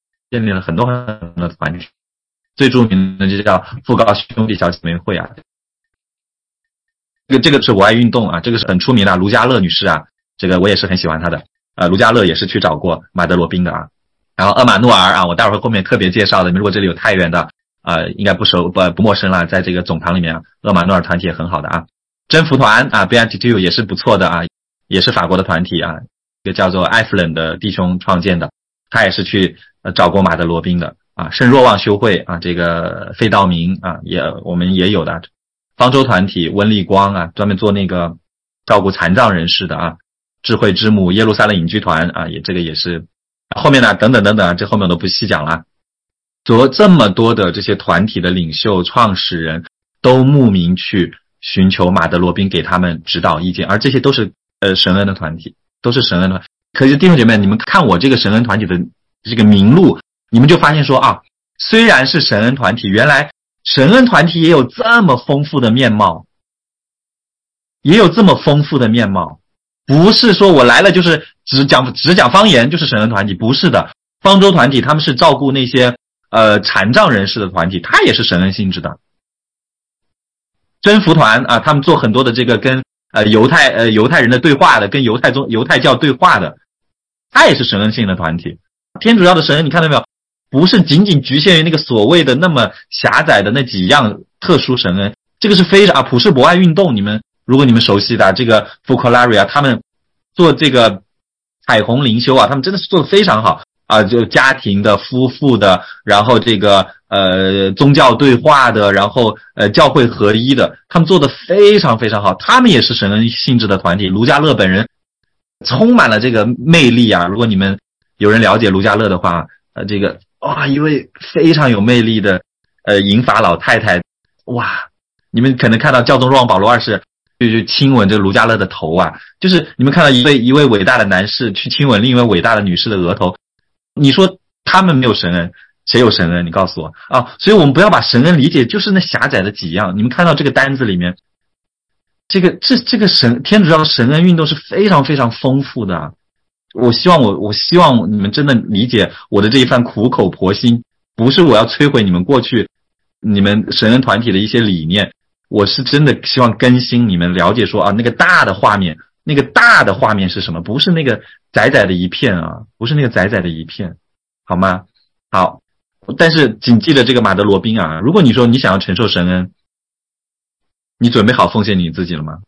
最著名的就叫富高兄弟小姐妹会啊。这个是我爱运动啊，这个是很出名的卢嘉乐女士啊，这个我也是很喜欢她的。卢嘉乐也是去找过马德罗宾的啊。然后厄马诺尔啊，我待会儿后面特别介绍的，如果这里有太原的应该不陌生了，在这个总堂里面厄马诺尔团体也很好的啊。真福团啊 Beatitude 也是不错的啊，也是法国的团体啊，一个叫做艾弗伦的弟兄创建的，他也是去找过马德罗宾的啊。圣若望修会啊，这个费道明啊，我们也有的。方舟团体温丽光啊，专门做那个照顾残障人士的啊。智慧之母耶路撒冷隐居团啊，这个也是。后面呢，等等等等啊，这后面我都不细讲了。这么多的这些团体的领袖创始人都慕名去寻求马德罗宾给他们指导意见，而这些都是神恩的团体，都是神恩的。可是弟兄姐妹，你们看我这个神恩团体的这个名录，你们就发现说啊，虽然是神恩团体，原来神恩团体也有这么丰富的面貌，不是说我来了就是只讲方言就是神恩团体，不是的。方舟团体他们是照顾那些残障人士的团体，它也是神恩性质的。真福团啊，他们做很多的这个跟犹太人的对话的，跟犹太教对话的，它也是神恩性的团体。天主教的神恩你看到没有，不是仅仅局限于那个所谓的那么狭窄的那几样特殊神恩，这个是非常普世博爱运动，如果你们熟悉的这个 Focolare 他们做这个彩虹灵修啊，他们真的是做得非常好啊，就家庭的、夫妇的，然后这个宗教对话的，然后教会合一的，他们做的非常非常好。他们也是神恩性质的团体。卢家乐本人充满了这个魅力啊！如果你们有人了解卢家乐的话，这个一位非常有魅力的银发老太太，哇！你们可能看到教宗若望保罗二世去亲吻这个卢家乐的头啊，就是你们看到一位伟大的男士去亲吻另一位伟大的女士的额头，你说他们没有神恩，谁有神恩？你告诉我啊！所以我们不要把神恩理解就是那狭窄的几样。你们看到这个单子里面，这个天主教的神恩运动是非常非常丰富的啊。我希望你们真的理解我的这一番苦口婆心，不是我要摧毁你们过去你们神恩团体的一些理念，我是真的希望更新你们了解说那个大的画面，那个大的画面是什么？不是那个窄窄的一片啊，不是那个窄窄的一片，好吗？好，但是谨记着这个马德罗宾啊，如果你说你想要承受神恩，你准备好奉献你自己了吗？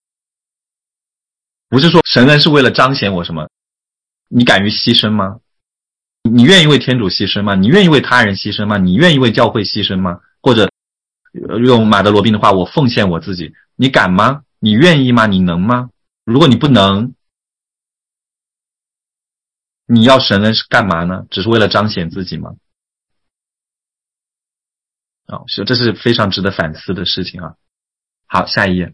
不是说神恩是为了彰显我什么，你敢于牺牲吗？你愿意为天主牺牲吗？你愿意为他人牺牲吗？你愿意为教会牺牲吗？或者用马德罗宾的话，我奉献我自己，你敢吗？你愿意吗？你能吗？如果你不能，你要神恩是干嘛呢？只是为了彰显自己吗？这是非常值得反思的事情啊。好，下一页。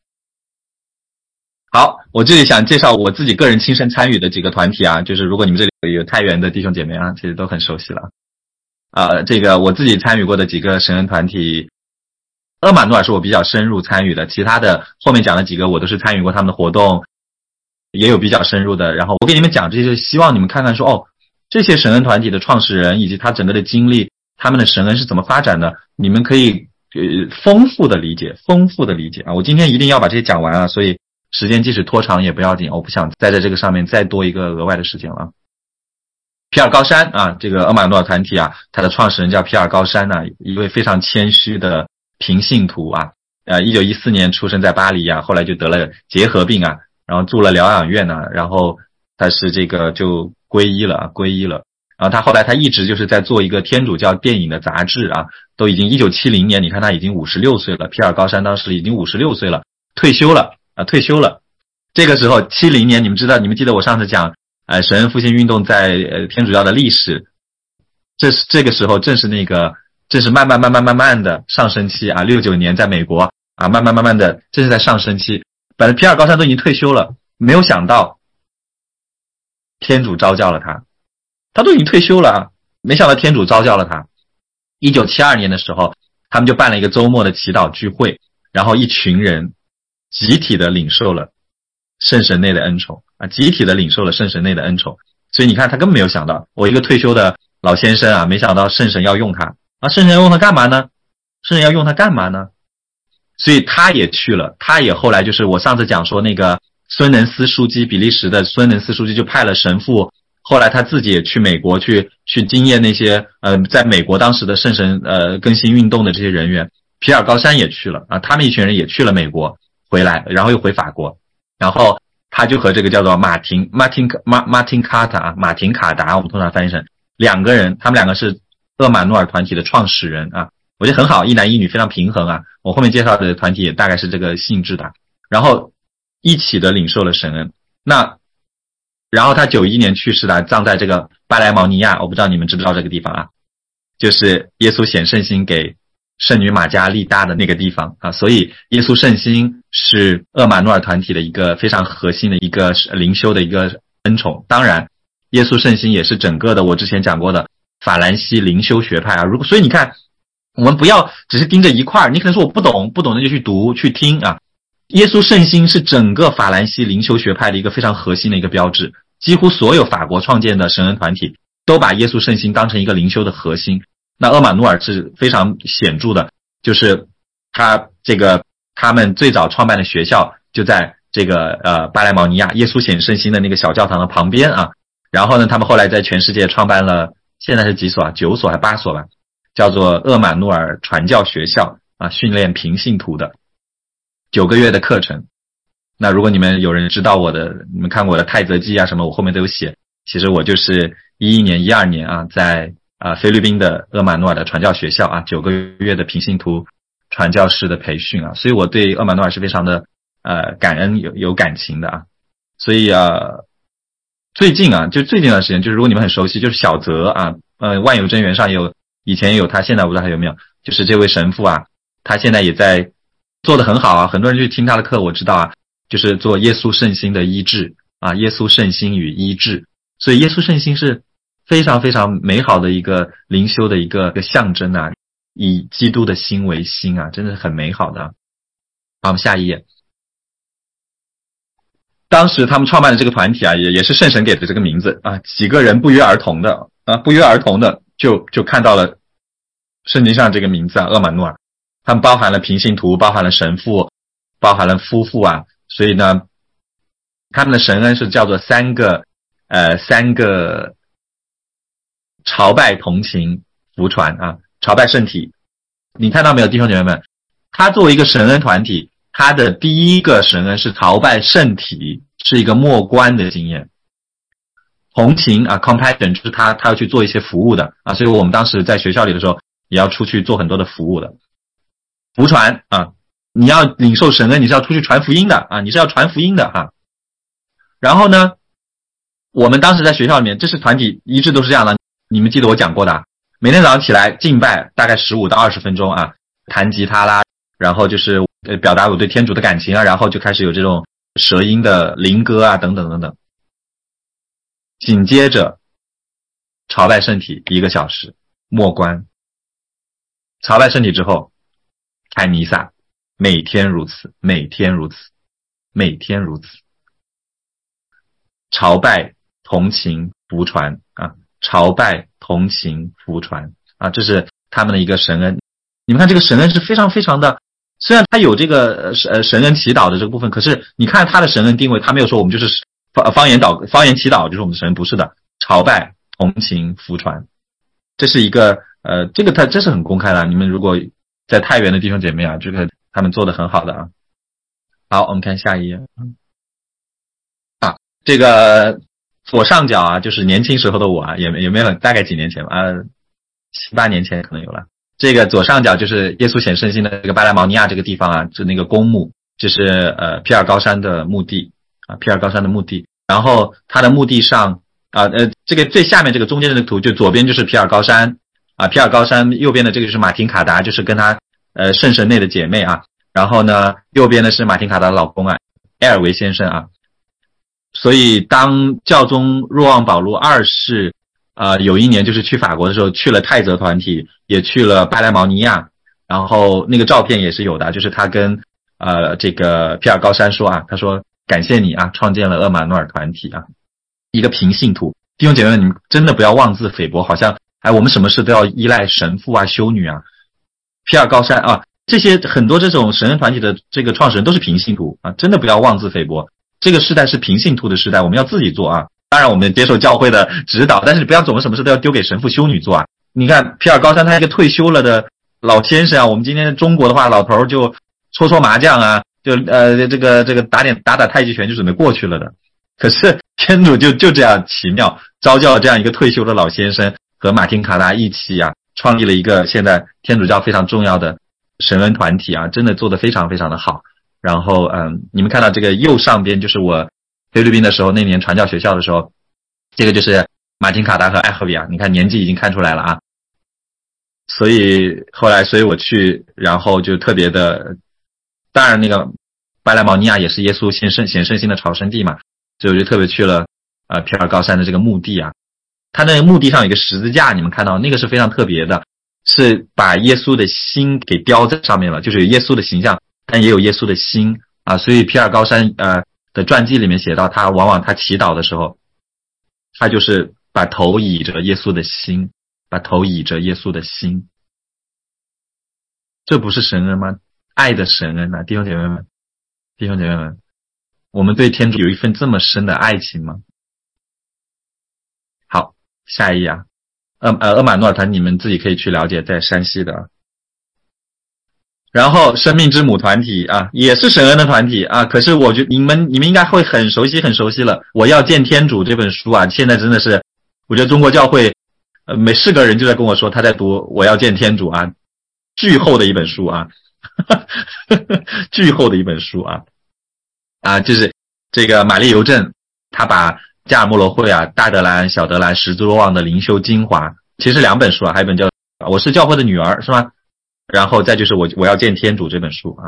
好，我这里想介绍我自己个人亲身参与的几个团体啊，就是如果你们这里有太原的弟兄姐妹啊，其实都很熟悉了。这个我自己参与过的几个神恩团体，厄马努尔是我比较深入参与的，其他的后面讲的几个我都是参与过他们的活动，也有比较深入的。然后我给你们讲这些，希望你们看看说这些神恩团体的创始人以及他整个的经历，他们的神恩是怎么发展的，你们可以丰富的理解啊。我今天一定要把这些讲完啊，所以时间即使拖长也不要紧，我不想再在这个上面再多一个额外的时间了。皮尔高山啊，这个厄马努尔团体啊，他的创始人叫皮尔高山啊，一位非常谦虚的平信徒啊，1914年出生在巴黎啊，后来就得了结核病啊，然后住了疗养院啊，然后他是这个就皈依了。然后他后来他一直就是在做一个天主教电影的杂志啊，都已经1970年，你看他已经56岁了，皮尔高山当时已经56岁了，退休了。这个时候70年，你们记得我上次讲神恩复兴运动在天主教的历史，这个时候正是慢慢的上升期啊，69年在美国啊，慢慢的正是在上升期。本来皮尔高山都已经退休了，没有想到天主召叫了他都已经退休了啊，没想到天主召叫了他。1972年的时候，他们就办了一个周末的祈祷聚会，然后一群人集体的领受了圣神内的恩宠啊，所以你看他根本没有想到，我一个退休的老先生啊，没想到圣神要用他啊，圣神要用他干嘛呢？所以他也去了，他也后来就是我上次讲说那个孙能斯书记，比利时的孙能斯书记就派了神父，后来他自己也去美国去经验那些在美国当时的圣神更新运动的这些人员。皮尔高山也去了啊，他们一群人也去了美国回来，然后又回法国，然后他就和这个叫做马丁卡达，我们通常翻译成两个人，他们两个是厄马努尔团体的创始人啊，我觉得很好，一男一女非常平衡啊。我后面介绍的团体也大概是这个性质的，然后一起的领受了神恩。然后他91年去世的，葬在这个巴莱毛尼亚，我不知道你们知不知道这个地方啊，就是耶稣显圣心给圣女玛加丽大的那个地方啊，所以耶稣圣心是厄马努尔团体的一个非常核心的一个灵修的一个恩宠。当然耶稣圣心也是整个的我之前讲过的法兰西灵修学派啊。所以你看，我们不要只是盯着一块，你可能说我不懂的就去读去听啊。耶稣圣心是整个法兰西灵修学派的一个非常核心的一个标志，几乎所有法国创建的神恩团体都把耶稣圣心当成一个灵修的核心。那厄马努尔是非常显著的，就是他们最早创办的学校就在这个巴莱毛尼亚耶稣显圣心的那个小教堂的旁边啊。然后呢，他们后来在全世界创办了，现在是几所啊？9所还8所吧，叫做厄马努尔传教学校啊，训练平信徒的9个月的课程。那如果你们有人知道你们看过我的太泽记啊什么，我后面都有写。其实我就是11年12年啊，在菲律宾的厄马努尔的传教学校啊，9个月的平信徒传教士的培训啊，所以我对厄马努尔是非常的感恩有感情的啊。所以最近啊，就最近一段时间，就是如果你们很熟悉，就是小泽啊，万有真源上以前也有他，现在我不知道还有没有，就是这位神父啊，他现在也在做得很好啊，很多人去听他的课，我知道啊，就是做耶稣圣心的医治啊，耶稣圣心与医治，所以耶稣圣心是非常非常美好的一个灵修的一个象征啊，以基督的心为心啊，真的是很美好的。好，我们下一页。当时他们创办的这个团体啊，也是圣神给的这个名字啊，几个人不约而同的就看到了圣经上这个名字啊，厄马努尔。他们包含了平信徒，包含了神父，包含了夫妇啊，所以呢，他们的神恩是叫做三个朝拜同情福传啊，朝拜圣体。你看到没有，弟兄姐妹们？他作为一个神恩团体，他的第一个神恩是朝拜圣体，是一个默观的经验。同情啊 ，compassion 就是他要去做一些服务的啊，所以我们当时在学校里的时候，也要出去做很多的服务的。福传啊，你要领受神恩，你是要出去传福音的啊，你是要传福音的哈。然后呢，我们当时在学校里面，这是团体一致都是这样的，你们记得我讲过的，每天早上起来敬拜大概15到20分钟啊，弹吉他啦，然后就是表达我对天主的感情啊，然后就开始有这种舌音的灵歌啊，等等等等。紧接着朝拜圣体1个小时，默观。朝拜圣体之后看弥撒，每天如此，每天如此，每天如此。朝拜同情福传啊，朝拜同情福传啊，这是他们的一个神恩。你们看这个神恩是非常非常的，虽然他有这个神恩祈祷的这个部分，可是你看他的神恩定位，他没有说我们就是方言祈祷就是我们的神恩，不是的，朝拜同情福传，这是一个这是很公开的，你们如果在太原的弟兄姐妹啊，这个他们做得很好的啊。好，我们看下一页啊，这个左上角啊，就是年轻时候的我啊，也没有大概几年前吧，7、8年前可能有了。这个左上角就是耶稣显圣心的这个巴莱毛尼亚这个地方啊，就那个公墓，就是皮尔高山的墓地啊，皮尔高山的墓地。然后它的墓地上这个最下面这个中间的图，就左边就是皮尔高山啊，皮尔高山右边的这个就是马汀卡达，就是跟他圣神内的姐妹啊。然后呢，右边的是马汀卡达的老公啊，埃尔维先生啊。所以当教宗若望保禄2世有一年就是去法国的时候，去了泰泽团体，也去了巴莱毛尼亚，然后那个照片也是有的，就是他跟这个皮尔高山说啊，他说感谢你啊，创建了厄马努尔团体啊，一个平信徒。弟兄姐妹们，你们真的不要妄自菲薄，好像我们什么事都要依赖神父啊、修女啊。皮尔高山啊，这些很多这种神恩团体的这个创始人都是平信徒啊，真的不要妄自菲薄。这个时代是平信徒的时代，我们要自己做啊。当然我们接受教会的指导，但是不要总什么事都要丢给神父修女做啊。你看皮尔高山他一个退休了的老先生啊，我们今天中国的话，老头就搓麻将啊，就这个打太极拳就准备过去了的。可是天主就这样奇妙，召叫这样一个退休的老先生和马汀卡达一起啊，创立了一个现在天主教非常重要的神恩团体啊，真的做得非常非常的好。然后你们看到这个右上边就是我菲律宾的时候那年传教学校的时候，这个就是马汀卡达和艾赫比亚，你看年纪已经看出来了啊。所以我去，然后就特别的，当然那个巴莱毛尼亚也是耶稣显圣心的朝圣地嘛，所以我就特别去了皮尔高山的这个墓地啊。它那个墓地上有一个十字架，你们看到那个是非常特别的，是把耶稣的心给雕在上面了，就是有耶稣的形象，但也有耶稣的心啊。所以皮尔高山的传记里面写到，他往往他祈祷的时候，他就是把头倚着耶稣的心，把头倚着耶稣的心。这不是神恩吗？爱的神恩啊，弟兄姐妹们，我们对天主有一份这么深的爱情吗？好，下一页啊，厄马诺尔团你们自己可以去了解，在山西的啊。然后生命之母团体啊，也是神恩的团体啊，可是我觉得你们应该会很熟悉了。我要见天主这本书啊，现在真的是我觉得中国教会每4个人就在跟我说他在读《我要见天主》啊，巨厚的一本书啊，巨厚的一本书啊，就是这个玛丽邮政，他把加尔默罗会啊、大德兰、小德兰、十字若望的灵修精华，其实2本书啊，还有一本叫《我是教会的女儿》是吧？然后再就是我要见天主这本书啊。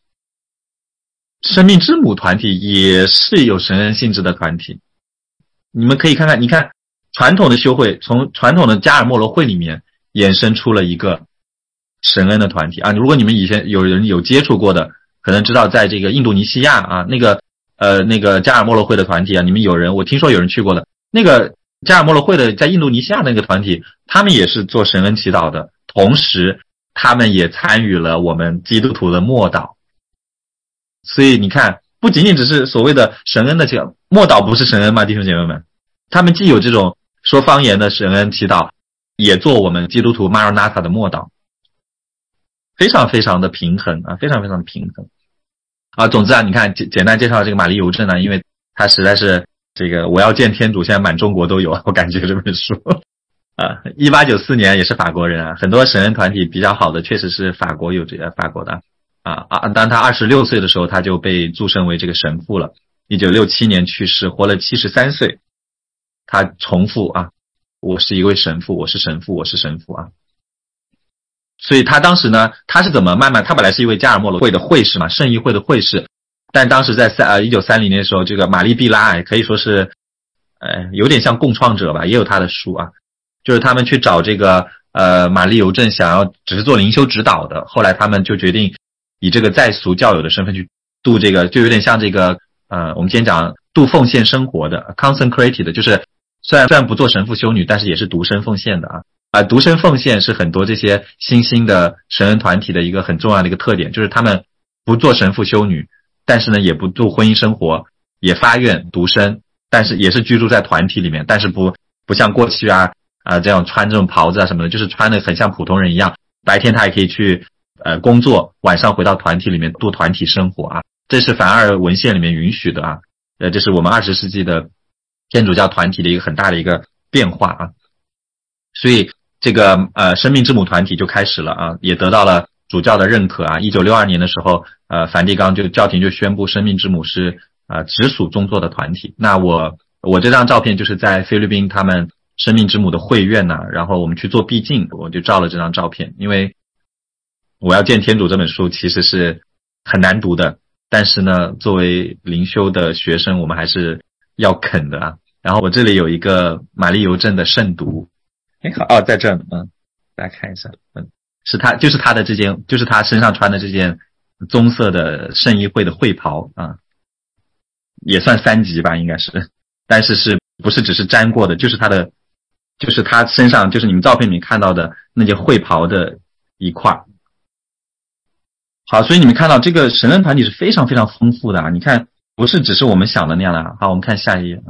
生命之母团体也是有神恩性质的团体，你们可以看看，你看传统的修会，从传统的加尔默罗会里面衍生出了一个神恩的团体啊。如果你们以前有人有接触过的，可能知道在这个印度尼西亚啊，那个加尔默罗会的团体啊，你们我听说有人去过的，那个加尔默罗会的在印度尼西亚那个团体，他们也是做神恩祈祷的，同时他们也参与了我们基督徒的默祷。所以你看，不仅仅只是所谓的神恩的祈祷，默祷不是神恩吗？弟兄姐妹们，他们既有这种说方言的神恩祈祷，也做我们基督徒 Maranatha 的默祷，非常非常的平衡啊，非常非常的平衡啊。总之啊，你看简单介绍这个玛丽邮政呢，因为它实在是这个我要见天主，现在满中国都有，我感觉这本书啊，1894年也是法国人啊，很多神恩团体比较好的确实是法国的。当他26岁的时候，他就被祝升为这个神父了。1967年去世，活了73岁。他重复啊，我是一位神父，我是神父，我是神父啊。所以他当时呢，他是怎么慢慢，他本来是一位加尔默罗会的会士嘛，圣议会的会士，但当时在1930年的时候，这个玛丽碧拉可以说是有点像共创者吧，也有他的书啊，就是他们去找这个玛丽邮政，想要只是做灵修指导的，后来他们就决定以这个在俗教友的身份去度这个，就有点像这个我们今天讲度奉献生活的 consecrated， 就是虽然不做神父修女，但是也是独身奉献的独身奉献是很多这些新兴的神恩团体的一个很重要的一个特点，就是他们不做神父修女，但是呢也不度婚姻生活，也发愿独身，但是也是居住在团体里面，但是不像过去这样穿这种袍子什么的，就是穿的很像普通人一样，白天他也可以去工作，晚上回到团体里面度团体生活这是梵二文献里面允许的这是我们20世纪的天主教团体的一个很大的一个变化所以这个生命之母团体就开始了也得到了主教的认可1962年的时候梵蒂冈教廷就宣布生命之母是直属宗座的团体。那我这张照片就是在菲律宾他们生命之母的会院然后我们去做毕竟，我就照了这张照片，因为我要见天主这本书其实是很难读的，但是呢作为灵修的学生我们还是要啃的然后我这里有一个玛丽邮政的圣读好在这大家看一下是他就是他的这件，就是他身上穿的这件棕色的圣议会的会袍也算3级吧应该是，但是不是只是沾过的，就是他身上就是你们照片里面看到的那件会袍的一块。好，所以你们看到这个神恩团体是非常非常丰富的你看不是只是我们想的那样的好，我们看下一页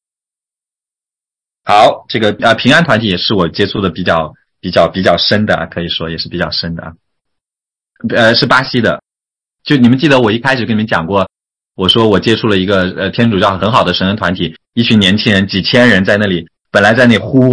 好，这个平安团体也是我接触的比较深的可以说也是比较深的是巴西的。就你们记得我一开始跟你们讲过，我说我接触了一个天主教很好的神恩团体，一群年轻人几千人在那里，本来在那呼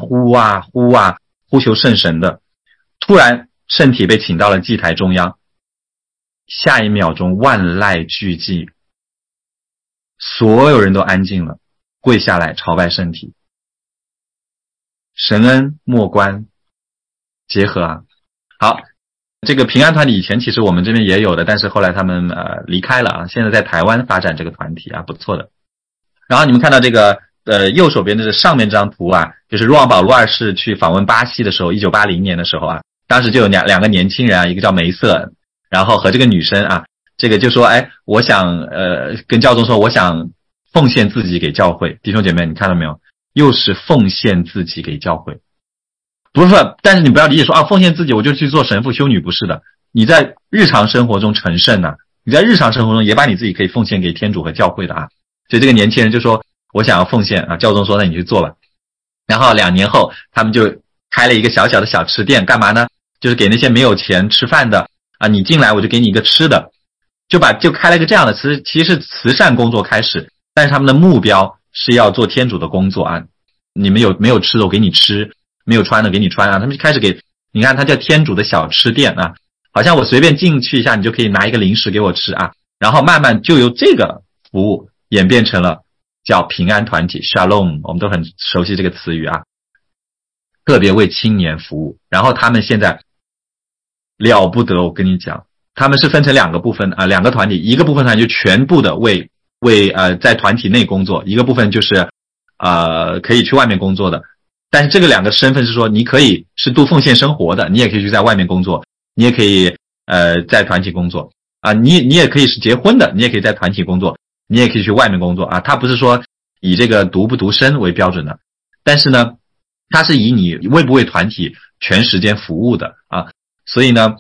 求圣神的，突然圣体被请到了祭台中央，下一秒钟万籁俱寂，所有人都安静了，跪下来朝拜圣体。神恩默观结合好，这个平安团体以前其实我们这边也有的，但是后来他们离开了现在在台湾发展这个团体不错的。然后你们看到这个右手边的上面这张图就是若望保禄2世去访问巴西的时候，1980年的时候当时就有两个年轻人一个叫梅瑟，然后和这个女生这个就说我想跟教宗说我想奉献自己给教会。弟兄姐妹你看到没有，又是奉献自己给教会，不是，但是你不要理解说奉献自己我就去做神父修女，不是的，你在日常生活中成圣你在日常生活中也把你自己可以奉献给天主和教会的所以这个年轻人就说我想要奉献教宗说那你去做吧。然后2年后他们就开了一个小小的小吃店，干嘛呢，就是给那些没有钱吃饭的你进来我就给你一个吃的，就开了一个这样的其实是慈善工作开始，但是他们的目标是要做天主的工作你们没有吃的我给你吃没有穿的给你穿啊，他们就开始给，你看它叫天主的小吃店啊，好像我随便进去一下，你就可以拿一个零食给我吃啊，然后慢慢就由这个服务演变成了叫平安团体 Shalom， 我们都很熟悉这个词语啊，特别为青年服务。然后他们现在了不得，我跟你讲，他们是分成两个部分啊，两个团体，一个部分团就全部的为在团体内工作，一个部分就是可以去外面工作的。但是这个两个身份是说，你可以是度奉献生活的，你也可以去在外面工作，你也可以在团体工作啊，你也可以是结婚的，你也可以在团体工作，你也可以去外面工作啊。他不是说以这个独不独身为标准的，但是呢，他是以你为不为团体全时间服务的啊。所以呢，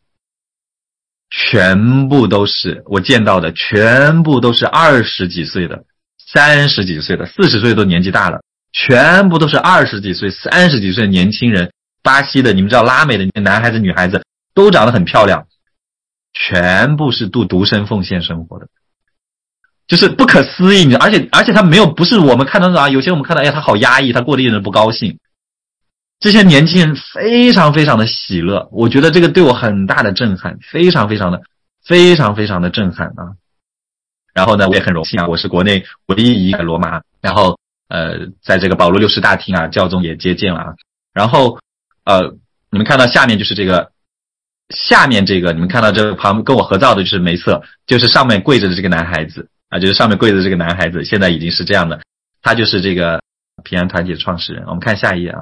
全部都是我见到的，全部都是20几岁的、30几岁的、40岁都年纪大了，全部都是20几岁、30几岁的年轻人。巴西的，你们知道拉美的男孩子、女孩子都长得很漂亮，全部是度独身奉献生活的，就是不可思议。而且他没有，不是我们看到的啊，有些我们看到，哎，他好压抑，他过得一点都不高兴。这些年轻人非常非常的喜乐，我觉得这个对我很大的震撼，非常非常的震撼啊。然后呢，我也很荣幸啊，我是国内唯一一个罗马，然后在这个保罗六世大厅啊，教宗也接见了啊。然后你们看到下面就是这个，你们看到这个旁跟我合照的就是梅瑟，就是上面跪着的这个男孩子啊，就是上面跪着的这个男孩子，现在已经是这样的，他就是这个平安团体的创始人。我们看下一页啊。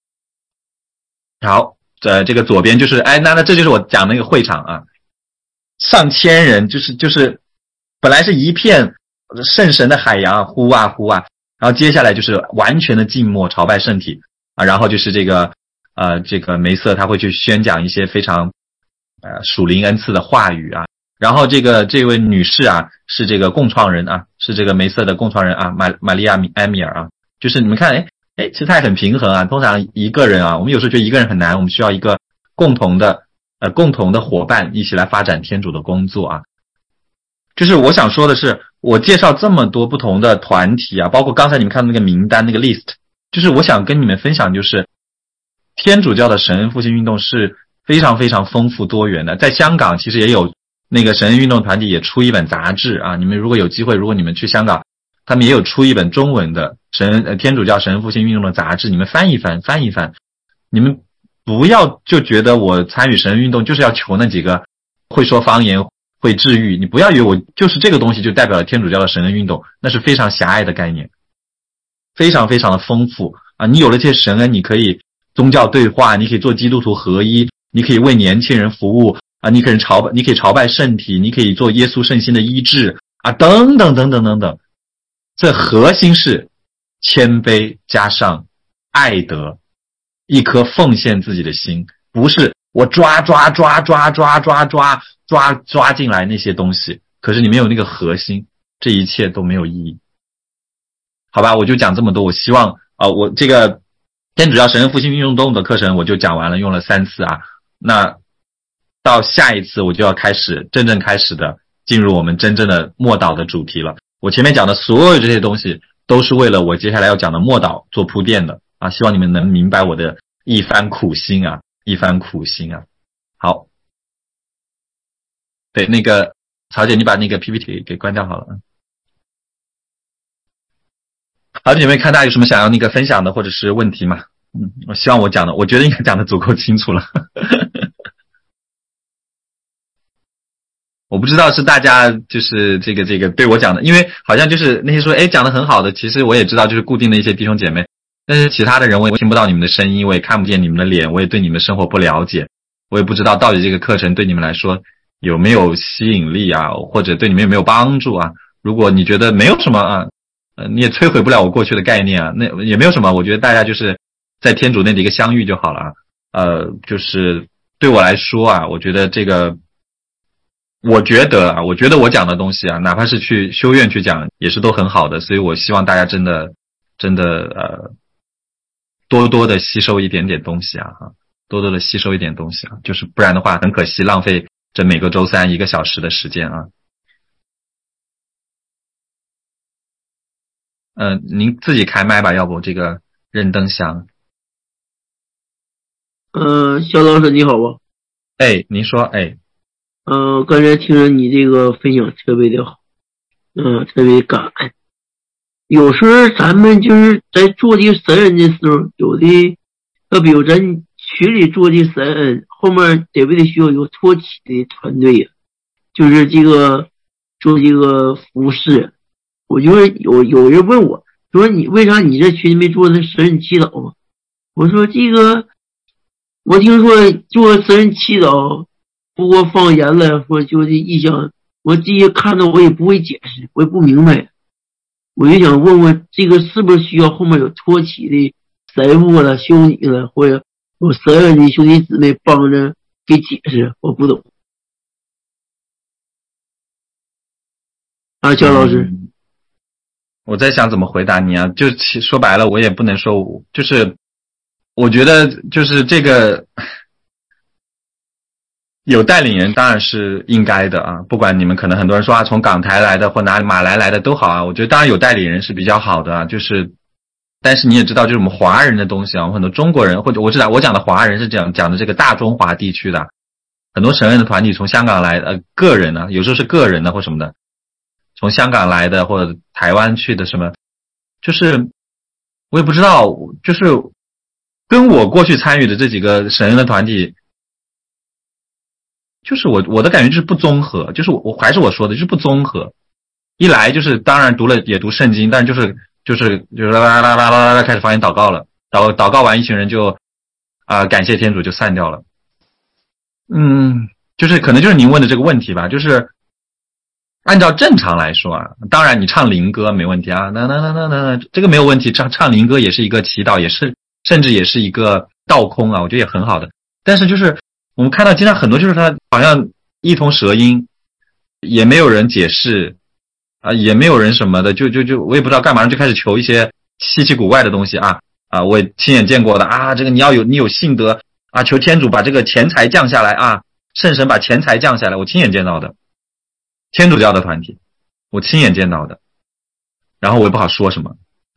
好，这个左边就是，那这就是我讲那个会场啊，上千人，就是本来是一片圣神的海洋，呼啊呼啊，然后接下来就是完全的静默朝拜圣体啊，然后就是这个梅瑟他会去宣讲一些非常属灵恩赐的话语啊，然后这位女士啊是这个共创人啊，是这个梅瑟的共创人啊，玛利亚埃米尔啊，就是你们看，其实他也很平衡啊。通常一个人啊，我们有时候觉得一个人很难，我们需要一个共同的伙伴一起来发展天主的工作啊。就是我想说的是，我介绍这么多不同的团体啊，包括刚才你们看的那个名单那个 list， 就是我想跟你们分享，就是天主教的神恩复兴运动是非常非常丰富多元的。在香港其实也有那个神恩运动团体也出一本杂志啊，你们如果有机会，如果你们去香港，他们也有出一本中文的天主教神恩复兴运动的杂志，你们翻一翻，你们不要就觉得我参与神恩运动就是要求那几个会说方言会治愈，你不要以为我就是这个东西就代表了天主教的神恩运动，那是非常狭隘的概念，非常非常的丰富啊！你有了这些神恩，你可以宗教对话，你可以做基督徒合一，你可以为年轻人服务啊，你可以朝拜圣体，你可以做耶稣圣心的医治啊，等等等等等等。这核心是谦卑加上爱德，一颗奉献自己的心，不是我抓进来那些东西，可是你没有那个核心，这一切都没有意义。好吧，我就讲这么多。我希望我这个天主教神恩复兴运动的课程我就讲完了，用了3次啊。那到下一次我就要真正开始的进入我们真正的默祷的主题了。我前面讲的所有这些东西都是为了我接下来要讲的默祷做铺垫的啊，希望你们能明白我的一番苦心啊。好，对，那个曹姐你把那个 PPT 给关掉好了。好，你们看大家有什么想要那个分享的或者是问题吗？我希望我觉得应该讲的足够清楚了。我不知道是大家就是这个对我讲的，因为好像就是那些说讲的很好的，其实我也知道就是固定的一些弟兄姐妹，但是其他的人我也听不到你们的声音，我也看不见你们的脸，我也对你们生活不了解，我也不知道到底这个课程对你们来说有没有吸引力啊，或者对你们有没有帮助啊。如果你觉得没有什么啊，你也摧毁不了我过去的概念啊，那也没有什么，我觉得大家就是在天主内的一个相遇就好了啊。就是对我来说啊，我觉得我讲的东西啊，哪怕是去修院去讲，也是都很好的，所以我希望大家真的多多的吸收一点点东西啊，多多的吸收一点东西啊，就是不然的话很可惜，浪费这每个周三1个小时的时间啊。您自己开麦吧，要不这个任登祥。 肖老师你好啊。 哎，您说，哎， 刚才听着你这个分享特别的好，特别感恩。有时候咱们就是在做这个神恩的时候，有的，比如咱群里做的神恩，后面得不得需要有托起的团队呀？就是这个做这个服饰，我就是有人问我说你为啥你这群里没做那神恩祈祷吗？我说这个，我听说做神恩祈祷，不过放言了，说就是意向，我这些看到我也不会解释，我也不明白。我就想问问，这个是不是需要后面有托起的神父了、修女了，或者有神恩的兄弟姊妹帮着给解释？我不懂啊，肖老师。 我在想怎么回答你啊？就说白了，我也不能说，就是我觉得就是这个有带领人当然是应该的啊，不管你们可能很多人说啊，从港台来的或哪里马来来的都好啊，我觉得当然有带领人是比较好的啊，就是但是你也知道，就是我们华人的东西啊，我们很多中国人或者我知道我讲的华人是讲的这个大中华地区的很多神恩的团体从香港来的个人呢，有时候是个人的或什么的，从香港来的或者台湾去的什么，就是我也不知道，就是跟我过去参与的这几个神恩的团体。就是我的感觉就是不综合，就是我还是我说的，就是不综合。一来就是当然读了也读圣经，但就是啦啦啦啦啦啦开始发言祷告了，祷告完一群人就感谢天主就散掉了。就是可能就是您问的这个问题吧，就是按照正常来说啊，当然你唱灵歌没问题啊，那这个没有问题，唱灵歌也是一个祈祷，也是甚至也是一个道空啊，我觉得也很好的。但是就是我们看到经常很多就是他好像一通舌音，也没有人解释啊，也没有人什么的，就我也不知道干嘛，就开始求一些稀奇古怪的东西啊，我也亲眼见过的啊，这个你有信德啊，求天主把这个钱财降下来啊，圣神把钱财降下来，我亲眼见到的，天主教的团体，我亲眼见到的，然后我也不好说什么，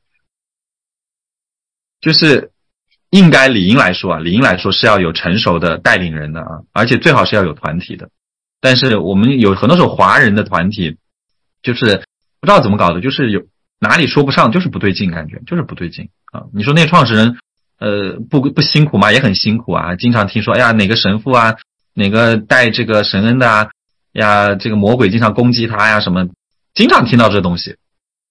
就是理应来说是要有成熟的带领人的啊，而且最好是要有团体的。但是我们有很多时候华人的团体，就是不知道怎么搞的，就是有哪里说不上，就是不对劲，感觉就是不对劲啊。你说那些创始人，不辛苦吗？也很辛苦啊。经常听说，哎呀，哪个神父啊，哪个带这个神恩的啊，呀，这个魔鬼经常攻击他呀，什么，经常听到这东西。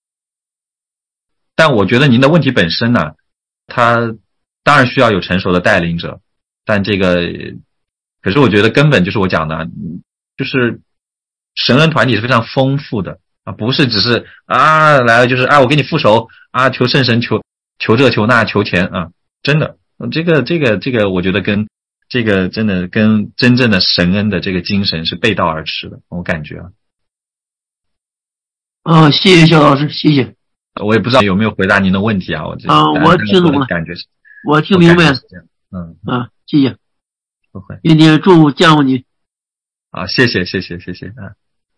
但我觉得您的问题本身呢，他当然需要有成熟的带领者，但这个，可是我觉得根本就是我讲的，就是神恩团体是非常丰富的啊，不是只是来了就是我给你副手啊，求圣神，求这求那求钱啊，真的，这个我觉得跟这个真的跟真正的神恩的这个精神是背道而驰的，我感觉谢谢肖老师，谢谢。 我也不知道有没有回答您的问题啊，我听懂了， 感觉是。 我听明白了，谢谢， 不会， 今天祝见过你， 谢谢啊。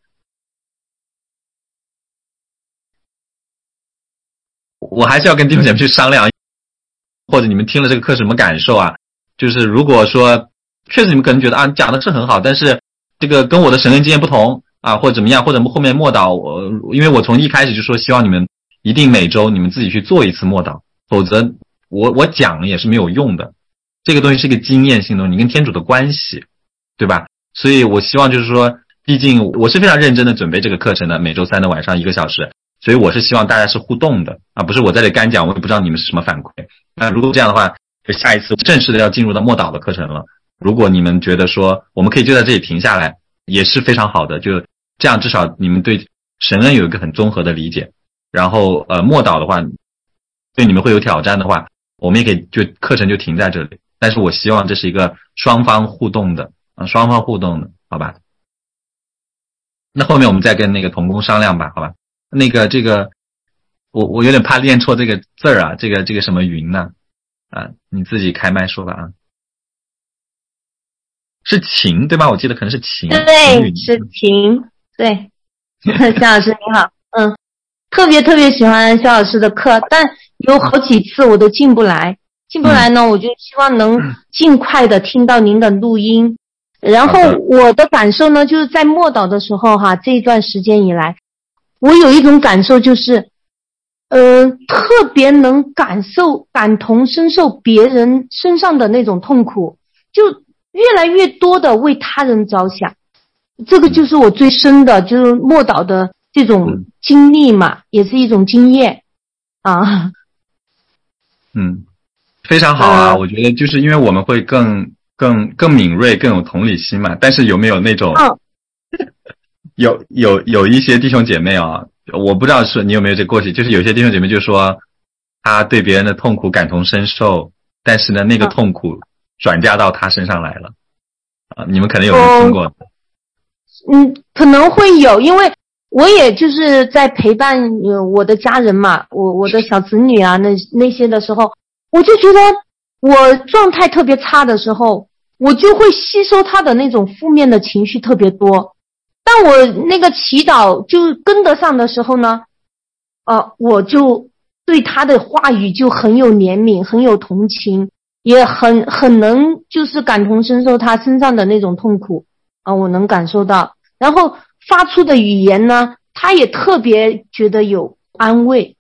我还是要跟弟兄姐妹去商量，或者你们听了这个课什么感受啊？就是如果说确实你们可能觉得讲的是很好，但是这个跟我的神恩经验不同啊，或者怎么样，或者后面默祷，因为我从一开始就说希望你们一定每周你们自己去做一次默祷，否则我讲也是没有用的，这个东西是一个经验性的，你跟天主的关系，对吧？所以我希望就是说，毕竟我是非常认真的准备这个课程的，每周三的晚上1个小时，所以我是希望大家是互动的不是我在这干讲，我也不知道你们是什么反馈。那如果这样的话，下一次正式的要进入到默祷的课程了，如果你们觉得说我们可以就在这里停下来，也是非常好的，就这样至少你们对神恩有一个很综合的理解。然后默祷的话，对你们会有挑战的话，我们也可以就课程就停在这里，但是我希望这是一个双方互动的，好吧？那后面我们再跟那个同工商量吧，好吧？那个这个，我有点怕念错这个字儿啊，这个什么云呢？你自己开麦说吧啊。是晴对吧？我记得可能是晴。 对，是晴。对，肖老师你好，特别喜欢肖老师的课，但有好几次我都进不来。 进不来呢，我就希望能尽快的听到您的录音。然后我的感受呢，就是在默祷的时候哈，这一段时间以来，我有一种感受就是，特别能感同身受别人身上的那种痛苦，就越来越多的为他人着想。这个就是我最深的，就是默祷的这种经历嘛，也是一种经验啊。 非常好啊，我觉得就是因为我们会更敏锐，更有同理心嘛。但是有没有那种，有一些弟兄姐妹啊，我不知道是你有没有这个过去，就是有些弟兄姐妹就说他对别人的痛苦感同身受，但是呢，那个痛苦转嫁到他身上来了啊。你们可能有没有听过？ 可能会有，因为我也就是在陪伴我的家人嘛，我的小子女啊，那些的时候，我就觉得我状态特别差的时候，我就会吸收他的那种负面的情绪特别多。当我那个祈祷就跟得上的时候呢，我就对他的话语就很有怜悯，很有同情，也很能就是感同身受他身上的那种痛苦啊，我能感受到。然后发出的语言呢，他也特别觉得有安慰。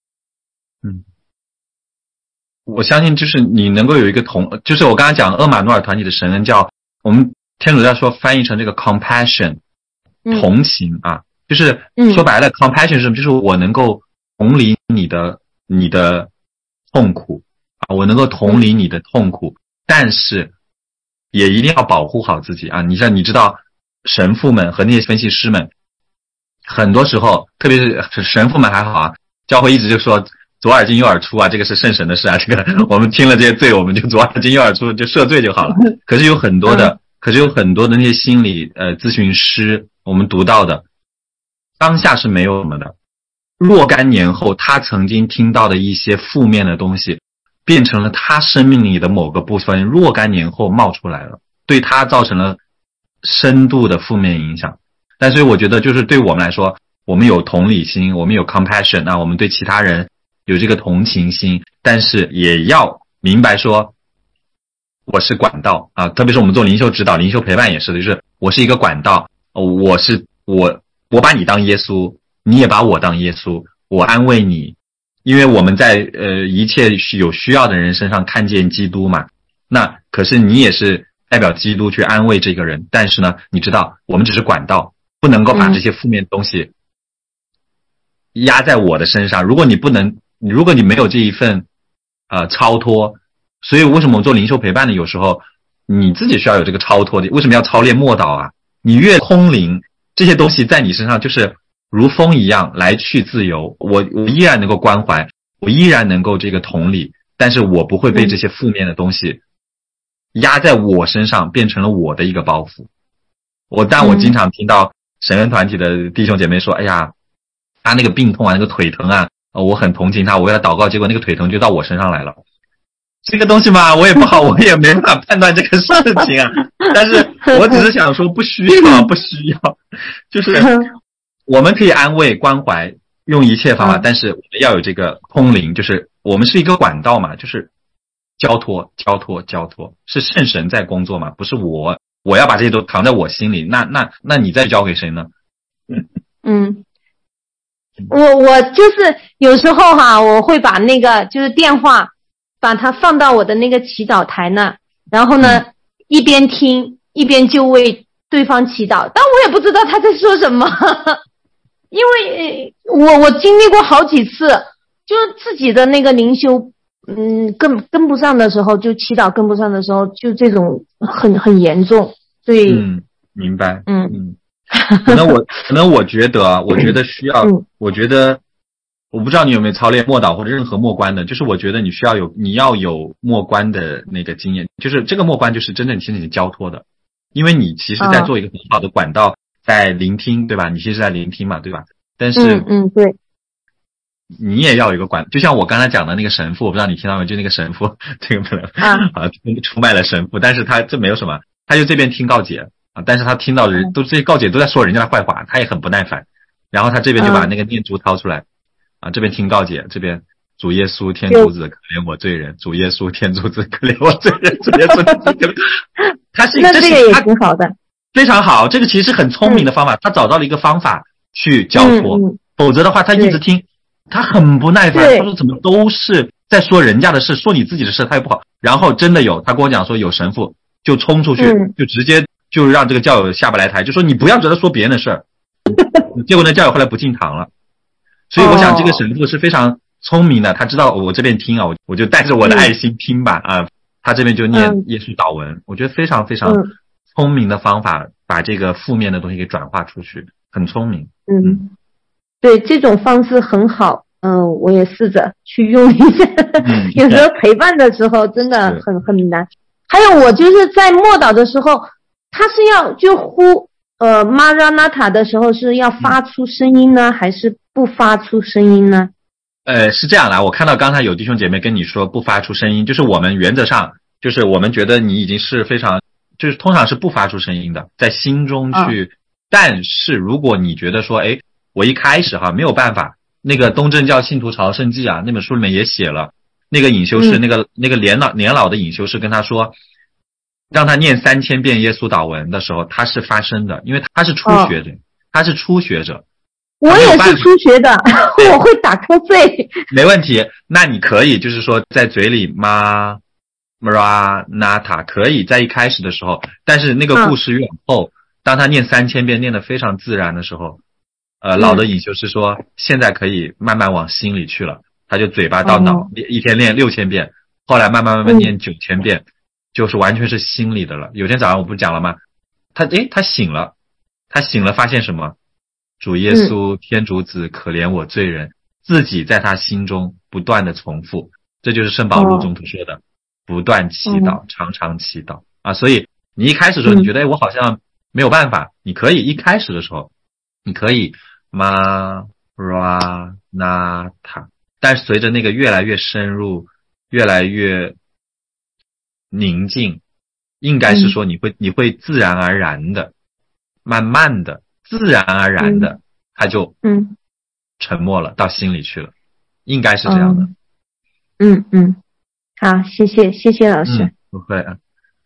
我相信就是你能够有一个就是我刚才讲厄玛努尔团体的神恩叫我们天主教说翻译成这个 compassion， 同情啊，就是说白了compassion 是什么？就是我能够同理你的痛苦啊，我能够同理你的痛苦，但是也一定要保护好自己啊。你知道神父们和那些分析师们，很多时候特别是神父们还好啊，教会一直就说左耳进右耳出啊，这个是圣神的事啊，这个我们听了这些罪，我们就左耳进右耳出，就赦罪就好了。可是有很多的那些心理咨询师，我们读到的当下是没有什么的，若干年后他曾经听到的一些负面的东西变成了他生命里的某个部分，若干年后冒出来了，对他造成了深度的负面影响。但所以我觉得就是对我们来说，我们有同理心，我们有 compassion 啊，我们对其他人有这个同情心，但是也要明白说我是管道啊，特别是我们做灵修指导、灵修陪伴也是的，就是我是一个管道，我把你当耶稣，你也把我当耶稣，我安慰你，因为我们在一切有需要的人身上看见基督嘛。那可是你也是代表基督去安慰这个人，但是呢，你知道我们只是管道，不能够把这些负面的东西压在我的身上。如果你没有这一份超脱，所以为什么我们做灵修陪伴呢？有时候你自己需要有这个超脱的，为什么要操练默祷啊？你越空灵，这些东西在你身上就是如风一样来去自由。我依然能够关怀，我依然能够这个同理，但是我不会被这些负面的东西压在我身上，变成了我的一个包袱。但我经常听到神恩团体的弟兄姐妹说，哎呀，他那个病痛啊，那个腿疼啊，我很同情他，我为他祷告，结果那个腿疼就到我身上来了。这个东西嘛，我也不好，我也没法判断这个事情啊。但是我只是想说，不需要，就是我们可以安慰、关怀，用一切方法，但是我们要有这个通灵，就是我们是一个管道嘛，就是交托，是圣神在工作嘛，不是我要把这些都藏在我心里，那你再交给谁呢？ 我就是有时候哈，我会把那个就是电话把它放到我的那个祈祷台呢，然后呢一边听一边就为对方祈祷，但我也不知道他在说什么，因为我经历过好几次，就是自己的那个灵修跟不上的时候，就祈祷跟不上的时候，就这种很严重。对， 明白。可能我觉得需要，我不知道你有没有操练默祷或者任何默观的，就是我觉得你要有默观的那个经验，就是这个默观就是真正其实你交托的，因为你其实在做一个很好的管道，在聆听，对吧？你其实在聆听嘛，对吧？但是对， 你也要有一个就像我刚才讲的那个神父，我不知道你听到没，就那个神父，这个不能出卖了神父，但是他这没有什么，他就这边听告解啊，但是他听到人都这些告解都在说人家的坏话，他也很不耐烦，然后他这边就把那个念珠掏出来啊，这边听告解，这边主耶稣天主子可怜我罪人，主耶稣天主子可怜我罪人，主耶稣天主子可怜。 那这个也挺好的， 非常好。这个其实很聪明的方法，他找到了一个方法去交托，否则的话他一直听，他很不耐烦。他说怎么都是在说人家的事，说你自己的事他也不好。然后真的有，他跟我讲说有神父就冲出去，就直接就让这个教友下不来台，就说你不要觉得说别人的事儿。结果呢，教友后来不进堂了。所以我想这个神父是非常聪明的，他知道我这边听啊，我就带着我的爱心听吧啊，他这边就念耶稣祷文，我觉得非常非常聪明的方法，把这个负面的东西给转化出去，很聪明。 对，这种方式很好。我也试着去用一下。有时候陪伴的时候真的很难。还有我就是在默祷的时候，他是要就呼Maranatha 的时候是要发出声音呢，还是不发出声音呢？ 是这样的，我看到刚才有弟兄姐妹跟你说不发出声音，就是我们原则上就是我们觉得你已经是非常，就是通常是不发出声音的，在心中去。但是如果你觉得说，我一开始没有办法，那个东正教信徒朝圣记啊，那本书里面也写了，那个隐修士，那个年老的隐修士跟他说，让他念3000遍耶稣祷文的时候，他是发声的，因为他是初学者，他是初学者。 我也是初学的，我会打瞌睡。 没问题，那你可以就是说在嘴里Maranatha 可以在一开始的时候，但是那个故事越往后，当他念3000遍念得非常自然的时候，老的隐修士说现在可以慢慢往心里去了，他就嘴巴到脑，一天练6000遍，后来慢慢念9000遍，就是完全是心里的了。有天早上我不是讲了吗？他醒了发现什么？主耶稣天主子可怜我罪人，自己在他心中不断的重复，这就是圣保禄宗徒说的不断祈祷，常常祈祷啊。所以你一开始的时候你觉得我好像没有办法，你可以一开始的时候你可以 Maranatha， 但是随着那个越来越深入，越来越宁静，应该是说你会自然而然的慢慢的自然而然的他就沉默了，到心里去了，应该是这样的。 好，谢谢老师。 不会啊。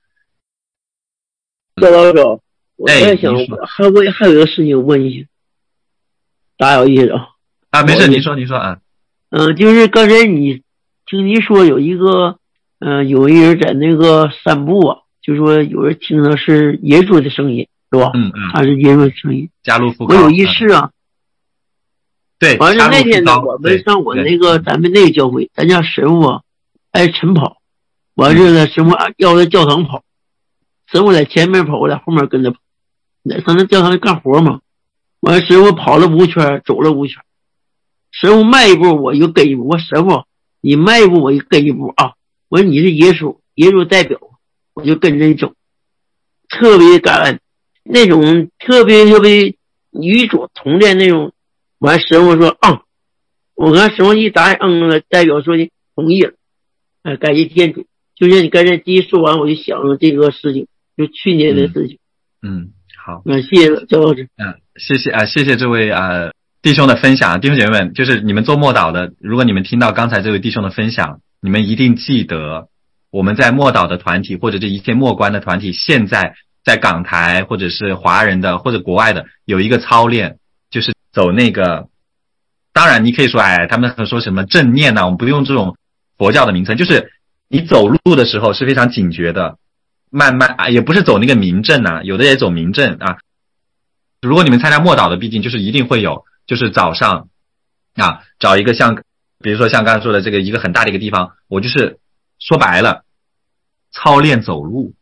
赵老师，我在想还有一个事情问一下，打扰一下啊。没事，您说啊。 就是刚才听你说有一个有一人在那个散步啊，就说有人听到是耶稣的声音，是吧？他是耶稣的声音。 加路夫高。 我有一次啊， 对， 完了那天呢，我们上我那个咱们那个教会，咱家神父啊爱晨跑，完事了神父要在教堂跑，神父在前面跑，我在后面跟着跑，上那教堂里干活嘛。完了神父跑了5圈，走了5圈，神父迈一步我就跟一步，我神父你迈一步我就跟一步啊，我说你是耶稣代表，我就跟着你走，特别感恩，那种特别与主同在那种。完神父说我跟神父一答了，代表说的同意了。感谢天主。就是你刚才第一说完，我就想了这个事情，就去年的事情。 好。 谢谢赵老师。 谢谢这位弟兄的分享。弟兄姐妹们，就是你们做默祷的，如果你们听到刚才这位弟兄的分享，你们一定记得我们在默祷的团体或者这一切默观的团体，现在在港台或者是华人的或者国外的有一个操练，就是走那个，当然你可以说他们说什么正念我们不用这种佛教的名称，就是你走路的时候是非常警觉的，慢慢也不是走那个明正有的也走明正如果你们参加默祷的，毕竟就是一定会有，就是早上找一个比如说像刚才说的这个一个很大的一个地方，我就是说白了操练走路，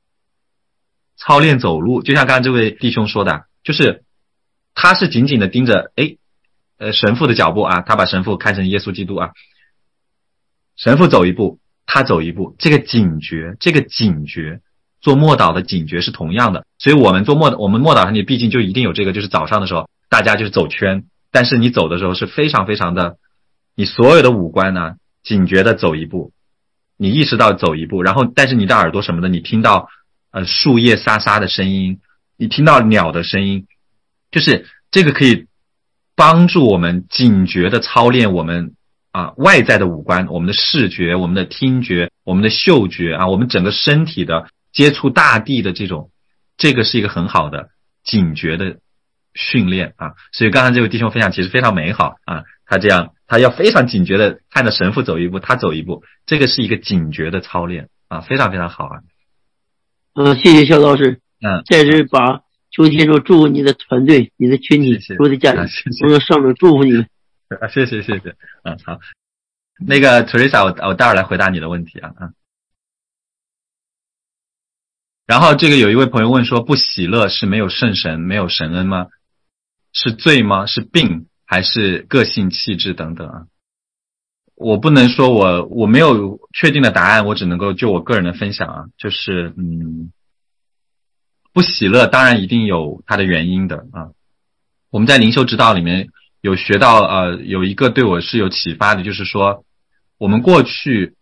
就像刚才这位弟兄说的，就是他是紧紧的盯着神父的脚步他把神父看成耶稣基督神父走一步他走一步，这个警觉做默祷的警觉是同样的。所以我们默祷上你毕竟就一定有这个，就是早上的时候大家就是走圈，但是你走的时候是非常非常的，你所有的五官警觉的走一步，你意识到走一步，然后但是你的耳朵什么的，你听到树叶沙沙的声音，你听到鸟的声音，就是这个可以帮助我们警觉的操练我们外在的五官，我们的视觉、我们的听觉、我们的嗅觉我们整个身体的接触大地的这个是一个很好的警觉的训练所以刚才这位弟兄分享其实非常美好他要非常警觉的看着神父走一步，他走一步，这个是一个警觉的操练非常非常好谢谢肖老师。在这把求天主祝福你的团队、你的群体、所有的家人，我要上主祝福你们。 谢谢好，那个 Teresa 我待会儿来回答你的问题然后这个有一位朋友问说，不喜乐是没有圣神、没有神恩吗？是罪吗？是病还是个性气质等等我不能说我没有确定的答案，我只能够就我个人的分享就是不喜乐当然一定有它的原因的我们在灵修指导里面有学到有一个对我是有启发的，就是说我们过去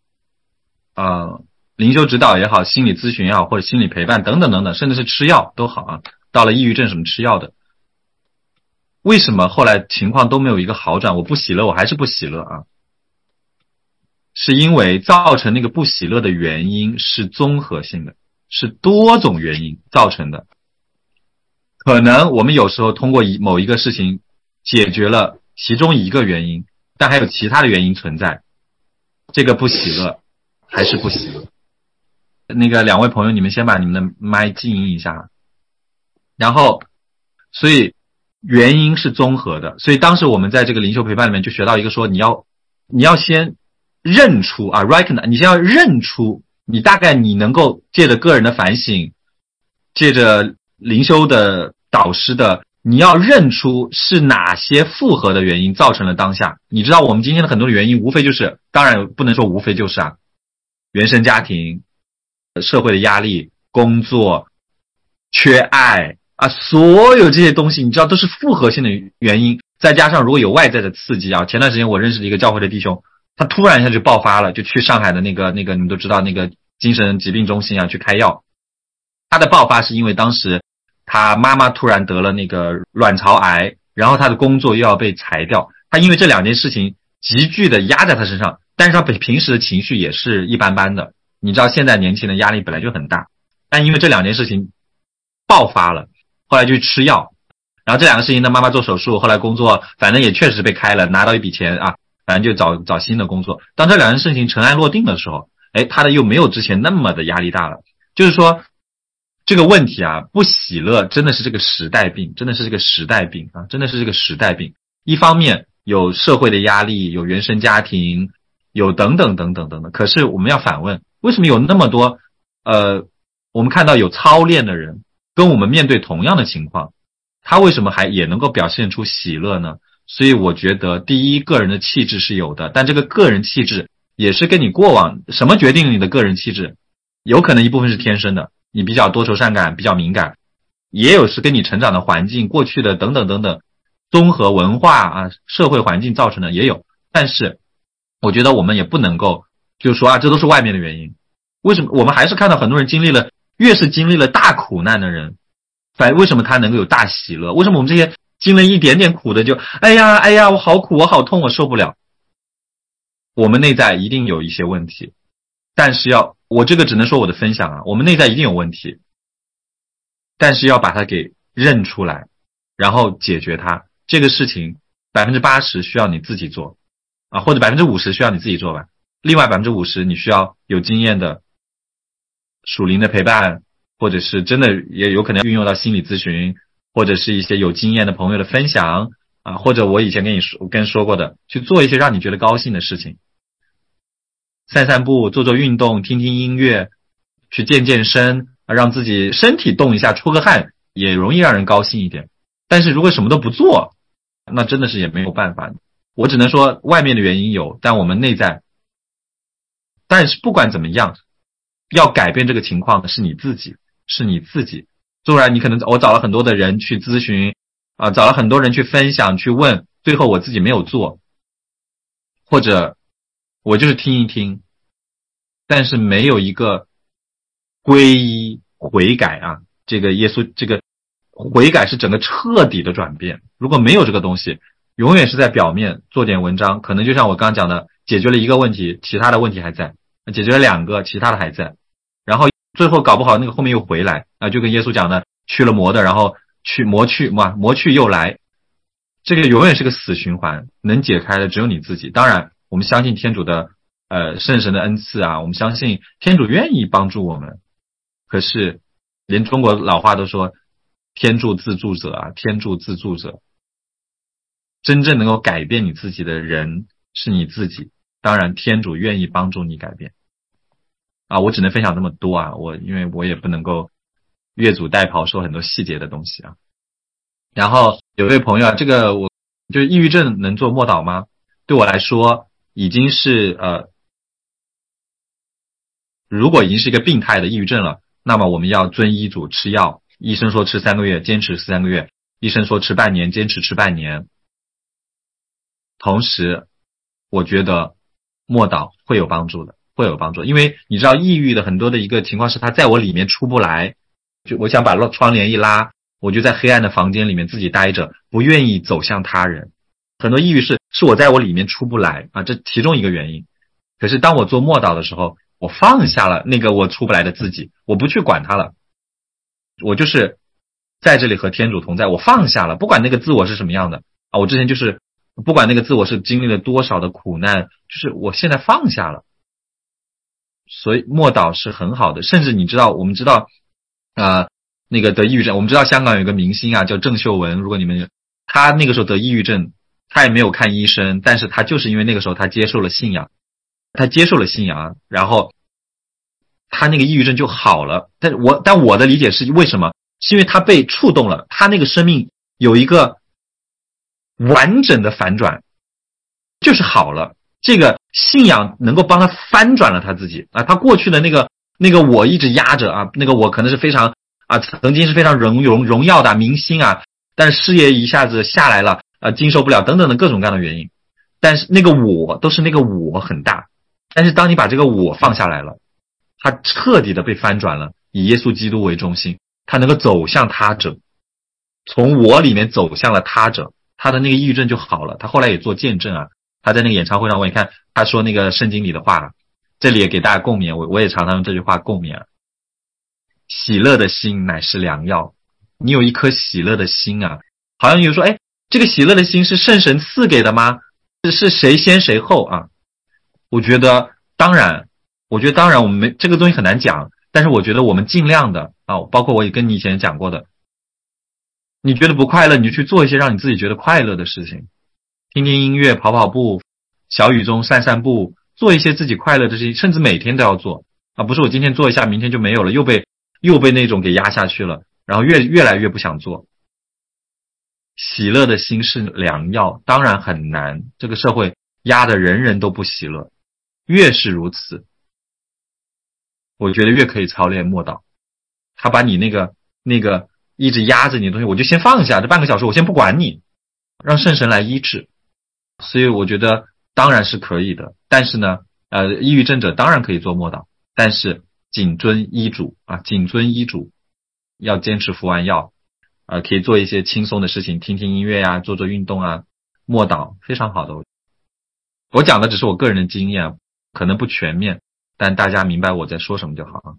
灵修指导也好，心理咨询也好，或者心理陪伴等等等等，甚至是吃药都好到了抑郁症什么吃药的，为什么后来情况都没有一个好转？我不喜乐，我还是不喜乐是因为造成那个不喜乐的原因是综合性的，是多种原因造成的。可能我们有时候通过某一个事情解决了其中一个原因，但还有其他的原因存在，这个不喜乐还是不喜乐。那个两位朋友，你们先把你们的麦静音一下。然后所以原因是综合的，所以当时我们在这个灵修陪伴里面就学到一个说，你要先认出recognize， 你先要认出，你大概你能够借着个人的反省，借着灵修的导师的，你要认出是哪些复合的原因造成了当下。你知道我们今天的很多的原因无非就是，当然不能说无非就是原生家庭、社会的压力、工作、缺爱所有这些东西你知道都是复合性的原因，再加上如果有外在的刺激前段时间我认识的一个教会的弟兄，他突然一下就爆发了，就去上海的那个你们都知道那个精神疾病中心去开药。他的爆发是因为当时他妈妈突然得了那个卵巢癌，然后他的工作又要被裁掉，他因为这两件事情急剧的压在他身上，但是他平时的情绪也是一般般的。你知道现在年轻人压力本来就很大，但因为这两件事情爆发了，后来就吃药，然后这两个事情呢，妈妈做手术，后来工作反正也确实被开了，拿到一笔钱反正就找新的工作。当这两件事情尘埃落定的时候，他的又没有之前那么的压力大了。就是说这个问题不喜乐真的是这个时代病，真的是这个时代病真的是这个时代病。一方面有社会的压力，有原生家庭，有等等等等等等。可是我们要反问，为什么有那么多我们看到有操练的人跟我们面对同样的情况，他为什么也能够表现出喜乐呢？所以我觉得第一，个人的气质是有的，但这个个人气质也是跟你过往什么决定了你的个人气质，有可能一部分是天生的，你比较多愁善感，比较敏感，也有是跟你成长的环境，过去的等等等等综合文化社会环境造成的也有。但是我觉得我们也不能够就说这都是外面的原因。为什么我们还是看到很多人越是经历了大苦难的人，为什么他能够有大喜乐？为什么我们这些经历一点点苦的就哎呀我好苦，我好痛，我受不了？我们内在一定有一些问题，但是我这个只能说我的分享我们内在一定有问题，但是要把它给认出来，然后解决它。这个事情80%需要你自己做或者50%需要你自己做吧，另外50%你需要有经验的属灵的陪伴，或者是真的也有可能运用到心理咨询，或者是一些有经验的朋友的分享或者我以前跟说过的，去做一些让你觉得高兴的事情，散散步，做运动，听听音乐，去健身让自己身体动一下，出个汗，也容易让人高兴一点。但是如果什么都不做，那真的是也没有办法。我只能说外面的原因有，但我们内在，但是不管怎么样，要改变这个情况的是你自己。纵然你可能我找了很多的人去咨询找了很多人去分享去问，最后我自己没有做，或者我就是听一听，但是没有一个皈依悔改这个耶稣这个悔改是整个彻底的转变。如果没有这个东西， 永远是在表面做点文章，可能就像我刚刚讲的，解决了一个问题，其他的问题还在；解决了2个，其他的还在。然后最后搞不好那个后面又回来啊，就跟耶稣讲的，去了魔的，然后魔去又来，这个永远是个死循环。能解开的只有你自己。当然，我们相信天主的圣神的恩赐啊，我们相信天主愿意帮助我们。可是，连中国老话都说，天助自助者啊，天助自助者。真正能够改变你自己的人是你自己，当然天主愿意帮助你改变啊。我只能分享这么多啊，因为我也不能够越俎代庖说很多细节的东西啊。然后有位朋友啊，这个我就是抑郁症能做默祷吗？对我来说已经是如果已经是一个病态的抑郁症了，那么我们要遵医嘱吃药，医生说吃3个月，坚持3个月，医生说吃半年，坚持吃半年。同时我觉得默祷会有帮助的，会有帮助。因为你知道抑郁的很多的一个情况是他在我里面出不来，就我想把窗帘一拉，我就在黑暗的房间里面自己待着，不愿意走向他人。很多抑郁是我在我里面出不来啊，这其中一个原因。可是当我做默祷的时候，我放下了那个我出不来的自己，我不去管他了，我就是在这里和天主同在，我放下了，不管那个自我是什么样的啊，我之前就是不管那个自我是经历了多少的苦难，就是我现在放下了。所以默祷是很好的。甚至你知道，我们知道那个得抑郁症，我们知道香港有个明星啊叫郑秀文，如果你们他那个时候得抑郁症，他也没有看医生，但是他就是因为那个时候他接受了信仰，然后他那个抑郁症就好了。但我的理解是为什么？是因为他被触动了，他那个生命有一个完整的反转，就是好了。这个信仰能够帮他翻转了他自己啊，他过去的那个我一直压着啊，那个我可能是非常曾经是非常荣耀的明星啊，但是事业一下子下来了经受不了等等的各种各样的原因。但是那个我都是那个我很大，但是当你把这个我放下来了，他彻底的被翻转了，以耶稣基督为中心，他能够走向他者，从我里面走向了他者，他的那个抑郁症就好了。他后来也做见证啊，他在那个演唱会上，我也看他说那个圣经里的话，这里也给大家共勉，我也常常用这句话共勉。喜乐的心乃是良药，你有一颗喜乐的心啊。好像有说，这个喜乐的心是圣神赐给的吗？是谁先谁后啊？我觉得当然我们这个东西很难讲，但是我觉得我们尽量的啊，包括我也跟你以前讲过的，你觉得不快乐，你就去做一些让你自己觉得快乐的事情，听听音乐，跑跑步，小雨中散散步，做一些自己快乐的事情，甚至每天都要做啊，不是我今天做一下，明天就没有了，又被那种给压下去了，然后越来越不想做。喜乐的心是良药，当然很难，这个社会压得人人都不喜乐，越是如此，我觉得越可以操练默祷。他把你那个一直压着你的东西，我就先放下，这半个小时我先不管你，让圣神来医治。所以我觉得当然是可以的，但是呢抑郁症者当然可以做默祷，但是谨遵医嘱啊，谨遵医嘱，要坚持服完药可以做一些轻松的事情，听听音乐啊，做做运动啊，默祷非常好的。我讲的只是我个人的经验，可能不全面，但大家明白我在说什么就好了。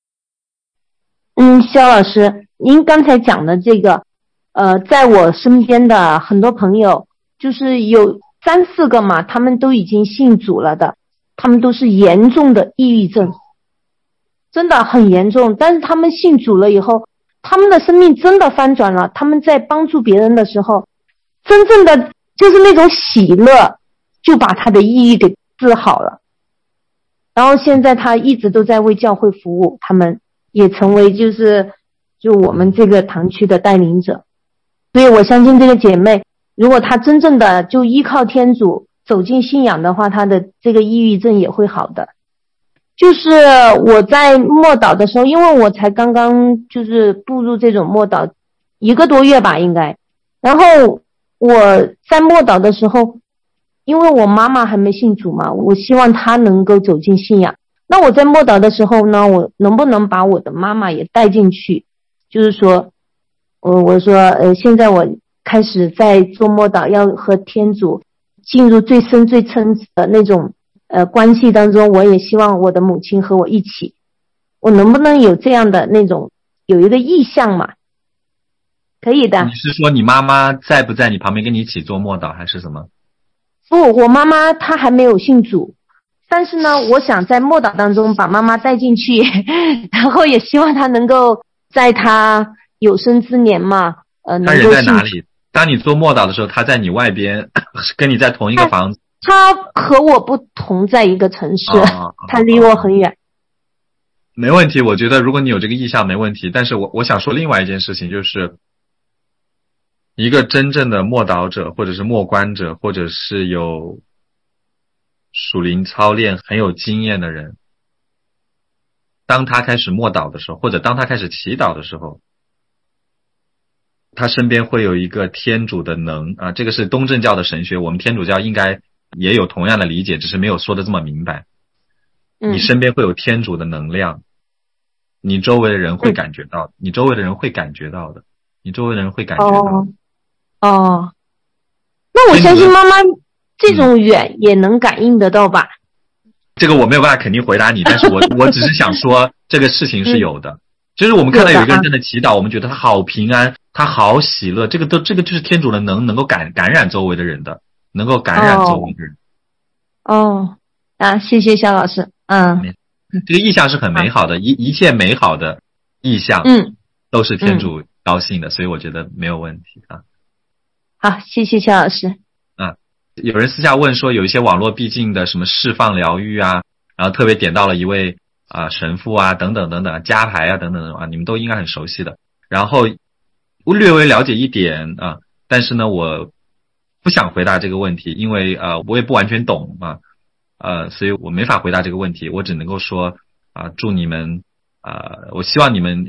肖老师，您刚才讲的这个在我身边的很多朋友，就是有3、4个嘛，他们都已经信主了的，他们都是严重的抑郁症，真的很严重，但是他们信主了以后，他们的生命真的翻转了，他们在帮助别人的时候，真正的就是那种喜乐就把他的抑郁给治好了。然后现在他一直都在为教会服务，他们也成为就我们这个堂区的带领者。所以我相信这个姐妹，如果她真正的就依靠天主走进信仰的话，她的这个抑郁症也会好的。就是我在默祷的时候，因为我才刚刚就是步入这种默祷1个多月吧应该，然后我在默祷的时候，因为我妈妈还没信主嘛，我希望她能够走进信仰。那我在默祷的时候呢，我能不能把我的妈妈也带进去？就是说我说现在我开始在做默祷，要和天主进入最深最深的那种关系当中，我也希望我的母亲和我一起，我能不能有这样的那种有一个意向嘛？可以的。 你是说你妈妈在不在你旁边跟你一起做默祷还是什么？ 不，我妈妈她还没有信主，但是呢，我想在默祷当中把妈妈带进去，然后也希望她能够在她有生之年嘛，能够信主。 她人在哪里？当你做默祷的时候，她在你外边，跟你在同一个房子？ 她和我不同在一个城市，她离我很远。 没问题，我觉得如果你有这个意向没问题，但是我想说另外一件事情，就是一个真正的默祷者或者是默观者，或者是有属灵操练很有经验的人，当他开始默祷的时候，或者当他开始祈祷的时候，他身边会有一个天主的能啊，这个是东正教的神学，我们天主教应该也有同样的理解，只是没有说的这么明白。你身边会有天主的能量，你周围的人会感觉到，你周围的人会感觉到的，你周围的人会感觉到。 哦，那我相信妈妈这种远也能感应得到吧？ 这个我没有办法肯定回答你，但是我只是想说这个事情是有的。就是我们看到有一个人真的祈祷，我们觉得他好平安，他好喜乐，这个就是天主的能够感染周围的人的，能够感染周围的人。 谢谢肖老师。 这个意象是很美好的，一切美好的意象，都是天主高兴的，所以我觉得没有问题啊。 好，谢谢肖老师。 有人私下问说，有一些网络避静的什么释放疗愈啊，然后特别点到了一位神父啊，等等等等，加牌啊，等等啊，你们都应该很熟悉的。然后我略微了解一点啊，但是呢，我不想回答这个问题，因为我也不完全懂所以我没法回答这个问题。我只能够说祝你们我希望你们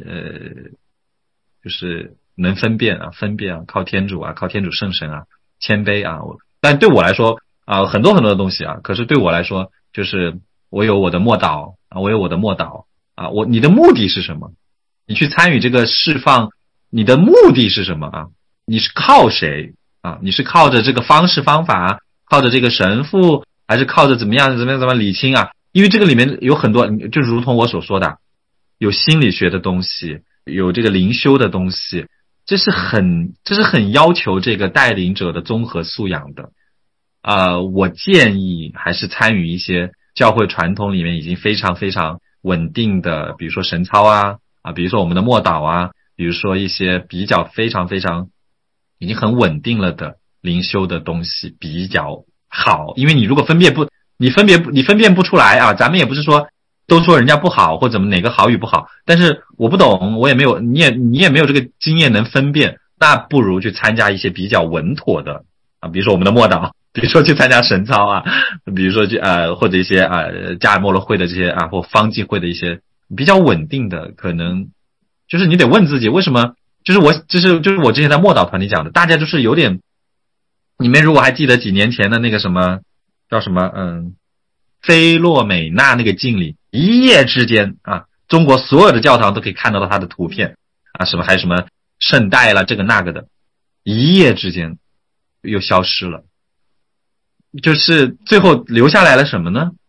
就是能分辨靠天主靠天主圣神谦卑但对我来说很多很多的东西可是对我来说就是我有我的默祷我有我的默祷你的目的是什么？你去参与这个释放，你的目的是什么你是靠谁你是靠着这个方式方法，靠着这个神父，还是靠着怎么样理清因为这个里面有很多，就如同我所说的，有心理学的东西，有这个灵修的东西，这是很要求这个带领者的综合素养的我建议还是参与一些教会传统里面已经非常非常稳定的，比如说神操比如说我们的默祷比如说一些比较非常非常已经很稳定了的灵修的东西比较好。因为你如果分辨不出来咱们也不是说都说人家不好或怎么哪个好与不好，但是我不懂，我也没有，你也没有这个经验能分辨，那不如去参加一些比较稳妥的比如说我们的默祷，比如说去参加神操比如说去或者一些加尔默罗会的这些或方济会的一些比较稳定的，可能就是你得问自己为什么，就是我之前在默祷团体讲的，大家就是有点，你们如果还记得几年前的那个什么叫什么菲洛美娜那个敬礼，一夜之间中国所有的教堂都可以看到他的图片什么还有什么圣代啦这个那个的，一夜之间又消失了。就是最后留下来了什么呢？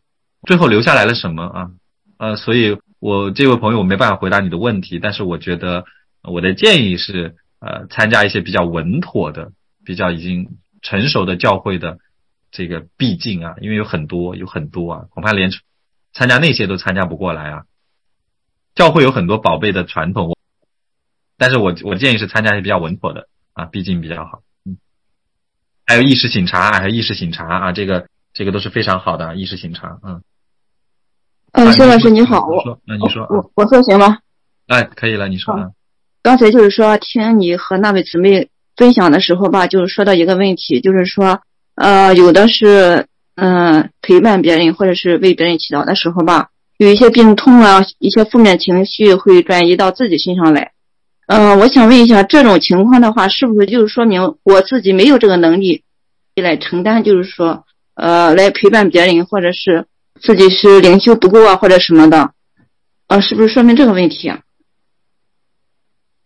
所以我这位朋友我没办法回答你的问题，但是我觉得我的建议是参加一些比较稳妥的比较已经成熟的教会的这个毕竟因为有很多恐怕连参加那些都参加不过来教会有很多宝贝的传统，但是我建议是参加一些比较稳妥的毕竟比较好。还有意识醒察这个都是非常好的意识醒察薛老师你好， 你说我说行吗？ 可以了，你说刚才就是说听你和那位姊妹分享的时候吧，就是说到一个问题，就是说有的是陪伴别人或者是为别人祈祷的时候吧，有一些病痛一些负面情绪会转移到自己身上来。我想问一下，这种情况的话是不是就是说明我自己没有这个能力来承担，就是说来陪伴别人，或者是自己是灵修不够或者什么的是不是说明这个问题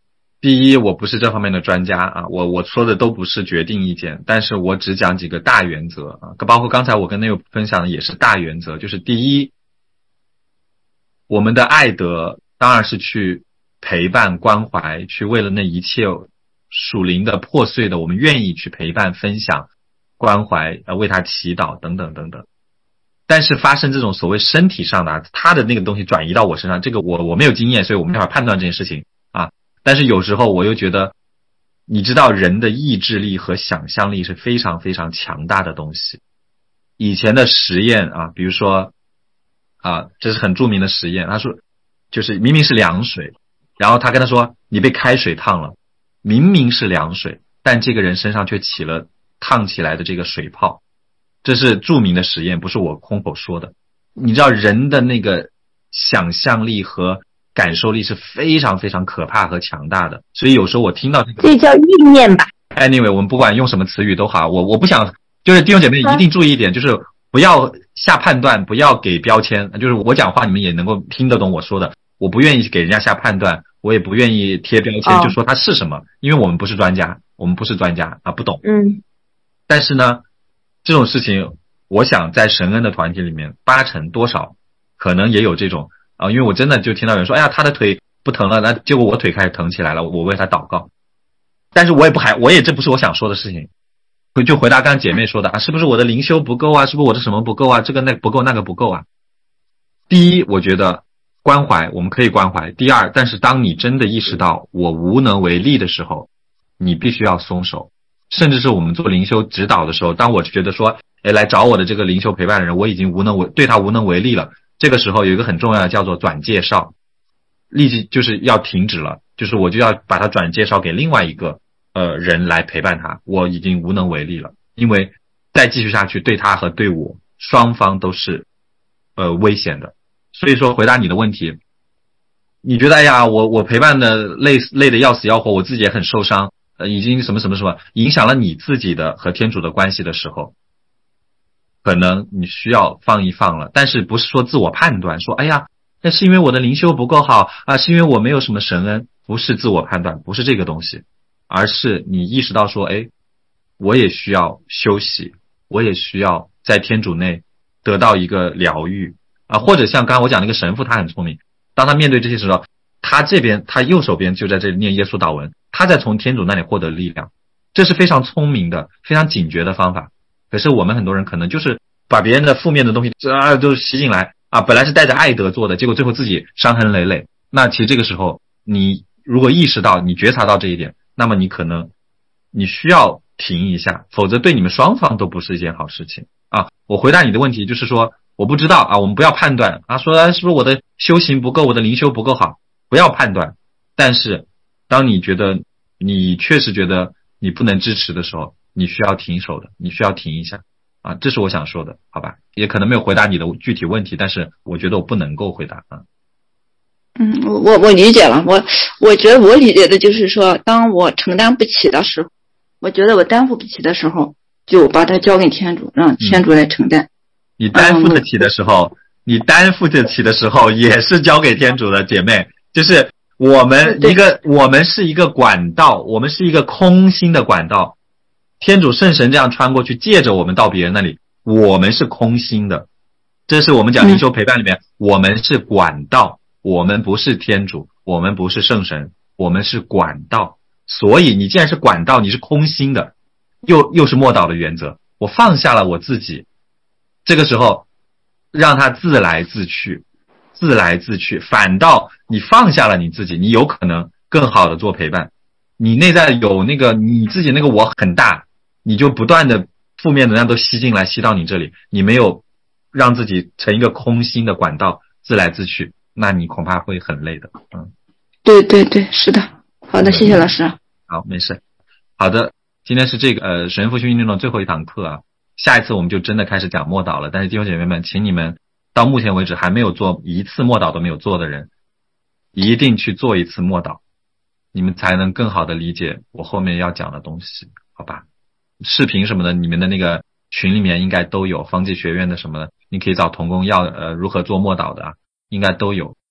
第一，我不是这方面的专家啊，我说的都不是决定意见，但是我只讲几个大原则啊，包括刚才我跟那个分享的也是大原则，就是第一，我们的爱德当然是去陪伴关怀，去为了那一切属灵的破碎的，我们愿意去陪伴分享关怀，为他祈祷等等等等。但是发生这种所谓身体上的他的那个东西转移到我身上，这个我没有经验，所以我没法判断这件事情啊。但是有时候我又觉得，你知道人的意志力和想象力是非常非常强大的东西。以前的实验啊，比如说啊，这是很著名的实验，他说就是明明是凉水，然后他跟他说你被开水烫了，明明是凉水，但这个人身上却起了烫起来的这个水泡。这是著名的实验，不是我空口说的。你知道人的那个想象力和感受力是非常非常可怕和强大的，所以有时候我听到这叫意念吧。 Anyway， 我们不管用什么词语都好，我不想，就是弟兄姐妹一定注意一点，就是不要下判断，不要给标签，就是我讲话你们也能够听得懂我说的，我不愿意给人家下判断，我也不愿意贴标签，就说它是什么，因为我们不是专家，啊，不懂。但是呢，这种事情，我想在神恩的团体里面，80%多少可能也有这种啊，因为我真的就听到有人说，哎呀，他的腿不疼了，那结果我腿开始疼起来了，我为他祷告，但是我也这不是我想说的事情，就回答刚刚姐妹说的啊，是不是我的灵修不够啊？是不是我的什么不够啊？这个那不够，那个不够啊？第一，我觉得关怀我们可以关怀；第二，但是当你真的意识到我无能为力的时候，你必须要松手。甚至是我们做灵修指导的时候，当我觉得说，来找我的这个灵修陪伴的人，我已经对他无能为力了，这个时候有一个很重要的叫做转介绍，立即就是要停止了，就是我就要把他转介绍给另外一个人来陪伴他，我已经无能为力了，因为再继续下去对他和对我双方都是危险的。所以说回答你的问题，你觉得哎呀我陪伴的累得要死要活，我自己也很受伤，已经什么影响了你自己的和天主的关系的时候，可能你需要放一放了。但是不是说自我判断说哎呀那是因为我的灵修不够好啊，是因为我没有什么神恩，不是自我判断，不是这个东西，而是你意识到说我也需要休息，我也需要在天主内得到一个疗愈啊，或者像刚刚我讲那个神父，他很聪明，当他面对这些时候，他这边他右手边就在这里念耶稣祷文，他在从天主那里获得力量，这是非常聪明的非常警觉的方法。可是我们很多人可能就是把别人的负面的东西都吸进来啊，本来是带着爱德做的，结果最后自己伤痕累累。那其实这个时候你如果意识到你觉察到这一点，那么你可能你需要停一下，否则对你们双方都不是一件好事情啊。我回答你的问题就是说我不知道啊，我们不要判断啊，说是不是我的修行不够，我的灵修不够好，不要判断。但是当你觉得你确实觉得你不能支持的时候，你需要停手的，你需要停一下啊，这是我想说的，好吧？也可能没有回答你的具体问题，但是我觉得我不能够回答啊。 我理解了，我觉得我理解的就是说，当我承担不起的时候，我觉得我担负不起的时候，就把它交给天主，让天主来承担。 你担负得起的时候，也是交给天主的，姐妹，就是我们是一个管道，我们是一个空心的管道，天主圣神这样穿过去，借着我们到别人那里，我们是空心的。这是我们讲灵修陪伴里面，我们是管道，我们不是天主，我们不是圣神，我们是管道。所以你既然是管道，你是空心的，又是默祷的原则，我放下了我自己，这个时候让他自来自去，反倒你放下了你自己，你有可能更好的做陪伴。你内在有那个你自己那个我很大，你就不断的负面能量都吸进来，吸到你这里，你没有让自己成一个空心的管道，自来自去，那你恐怕会很累的。 对，是的。好的，谢谢老师。 好，没事。好的，今天是这个神父训练的最后一堂课啊，下一次我们就真的开始讲默祷了。但是弟兄姐妹们，请你们到目前为止还没有做一次默祷都没有做的人，一定去做一次默祷，你们才能更好的理解我后面要讲的东西，好吧？视频什么的，你们的那个群里面应该都有，方济学院的什么的，你可以找童工要如何做默祷的啊，应该都有。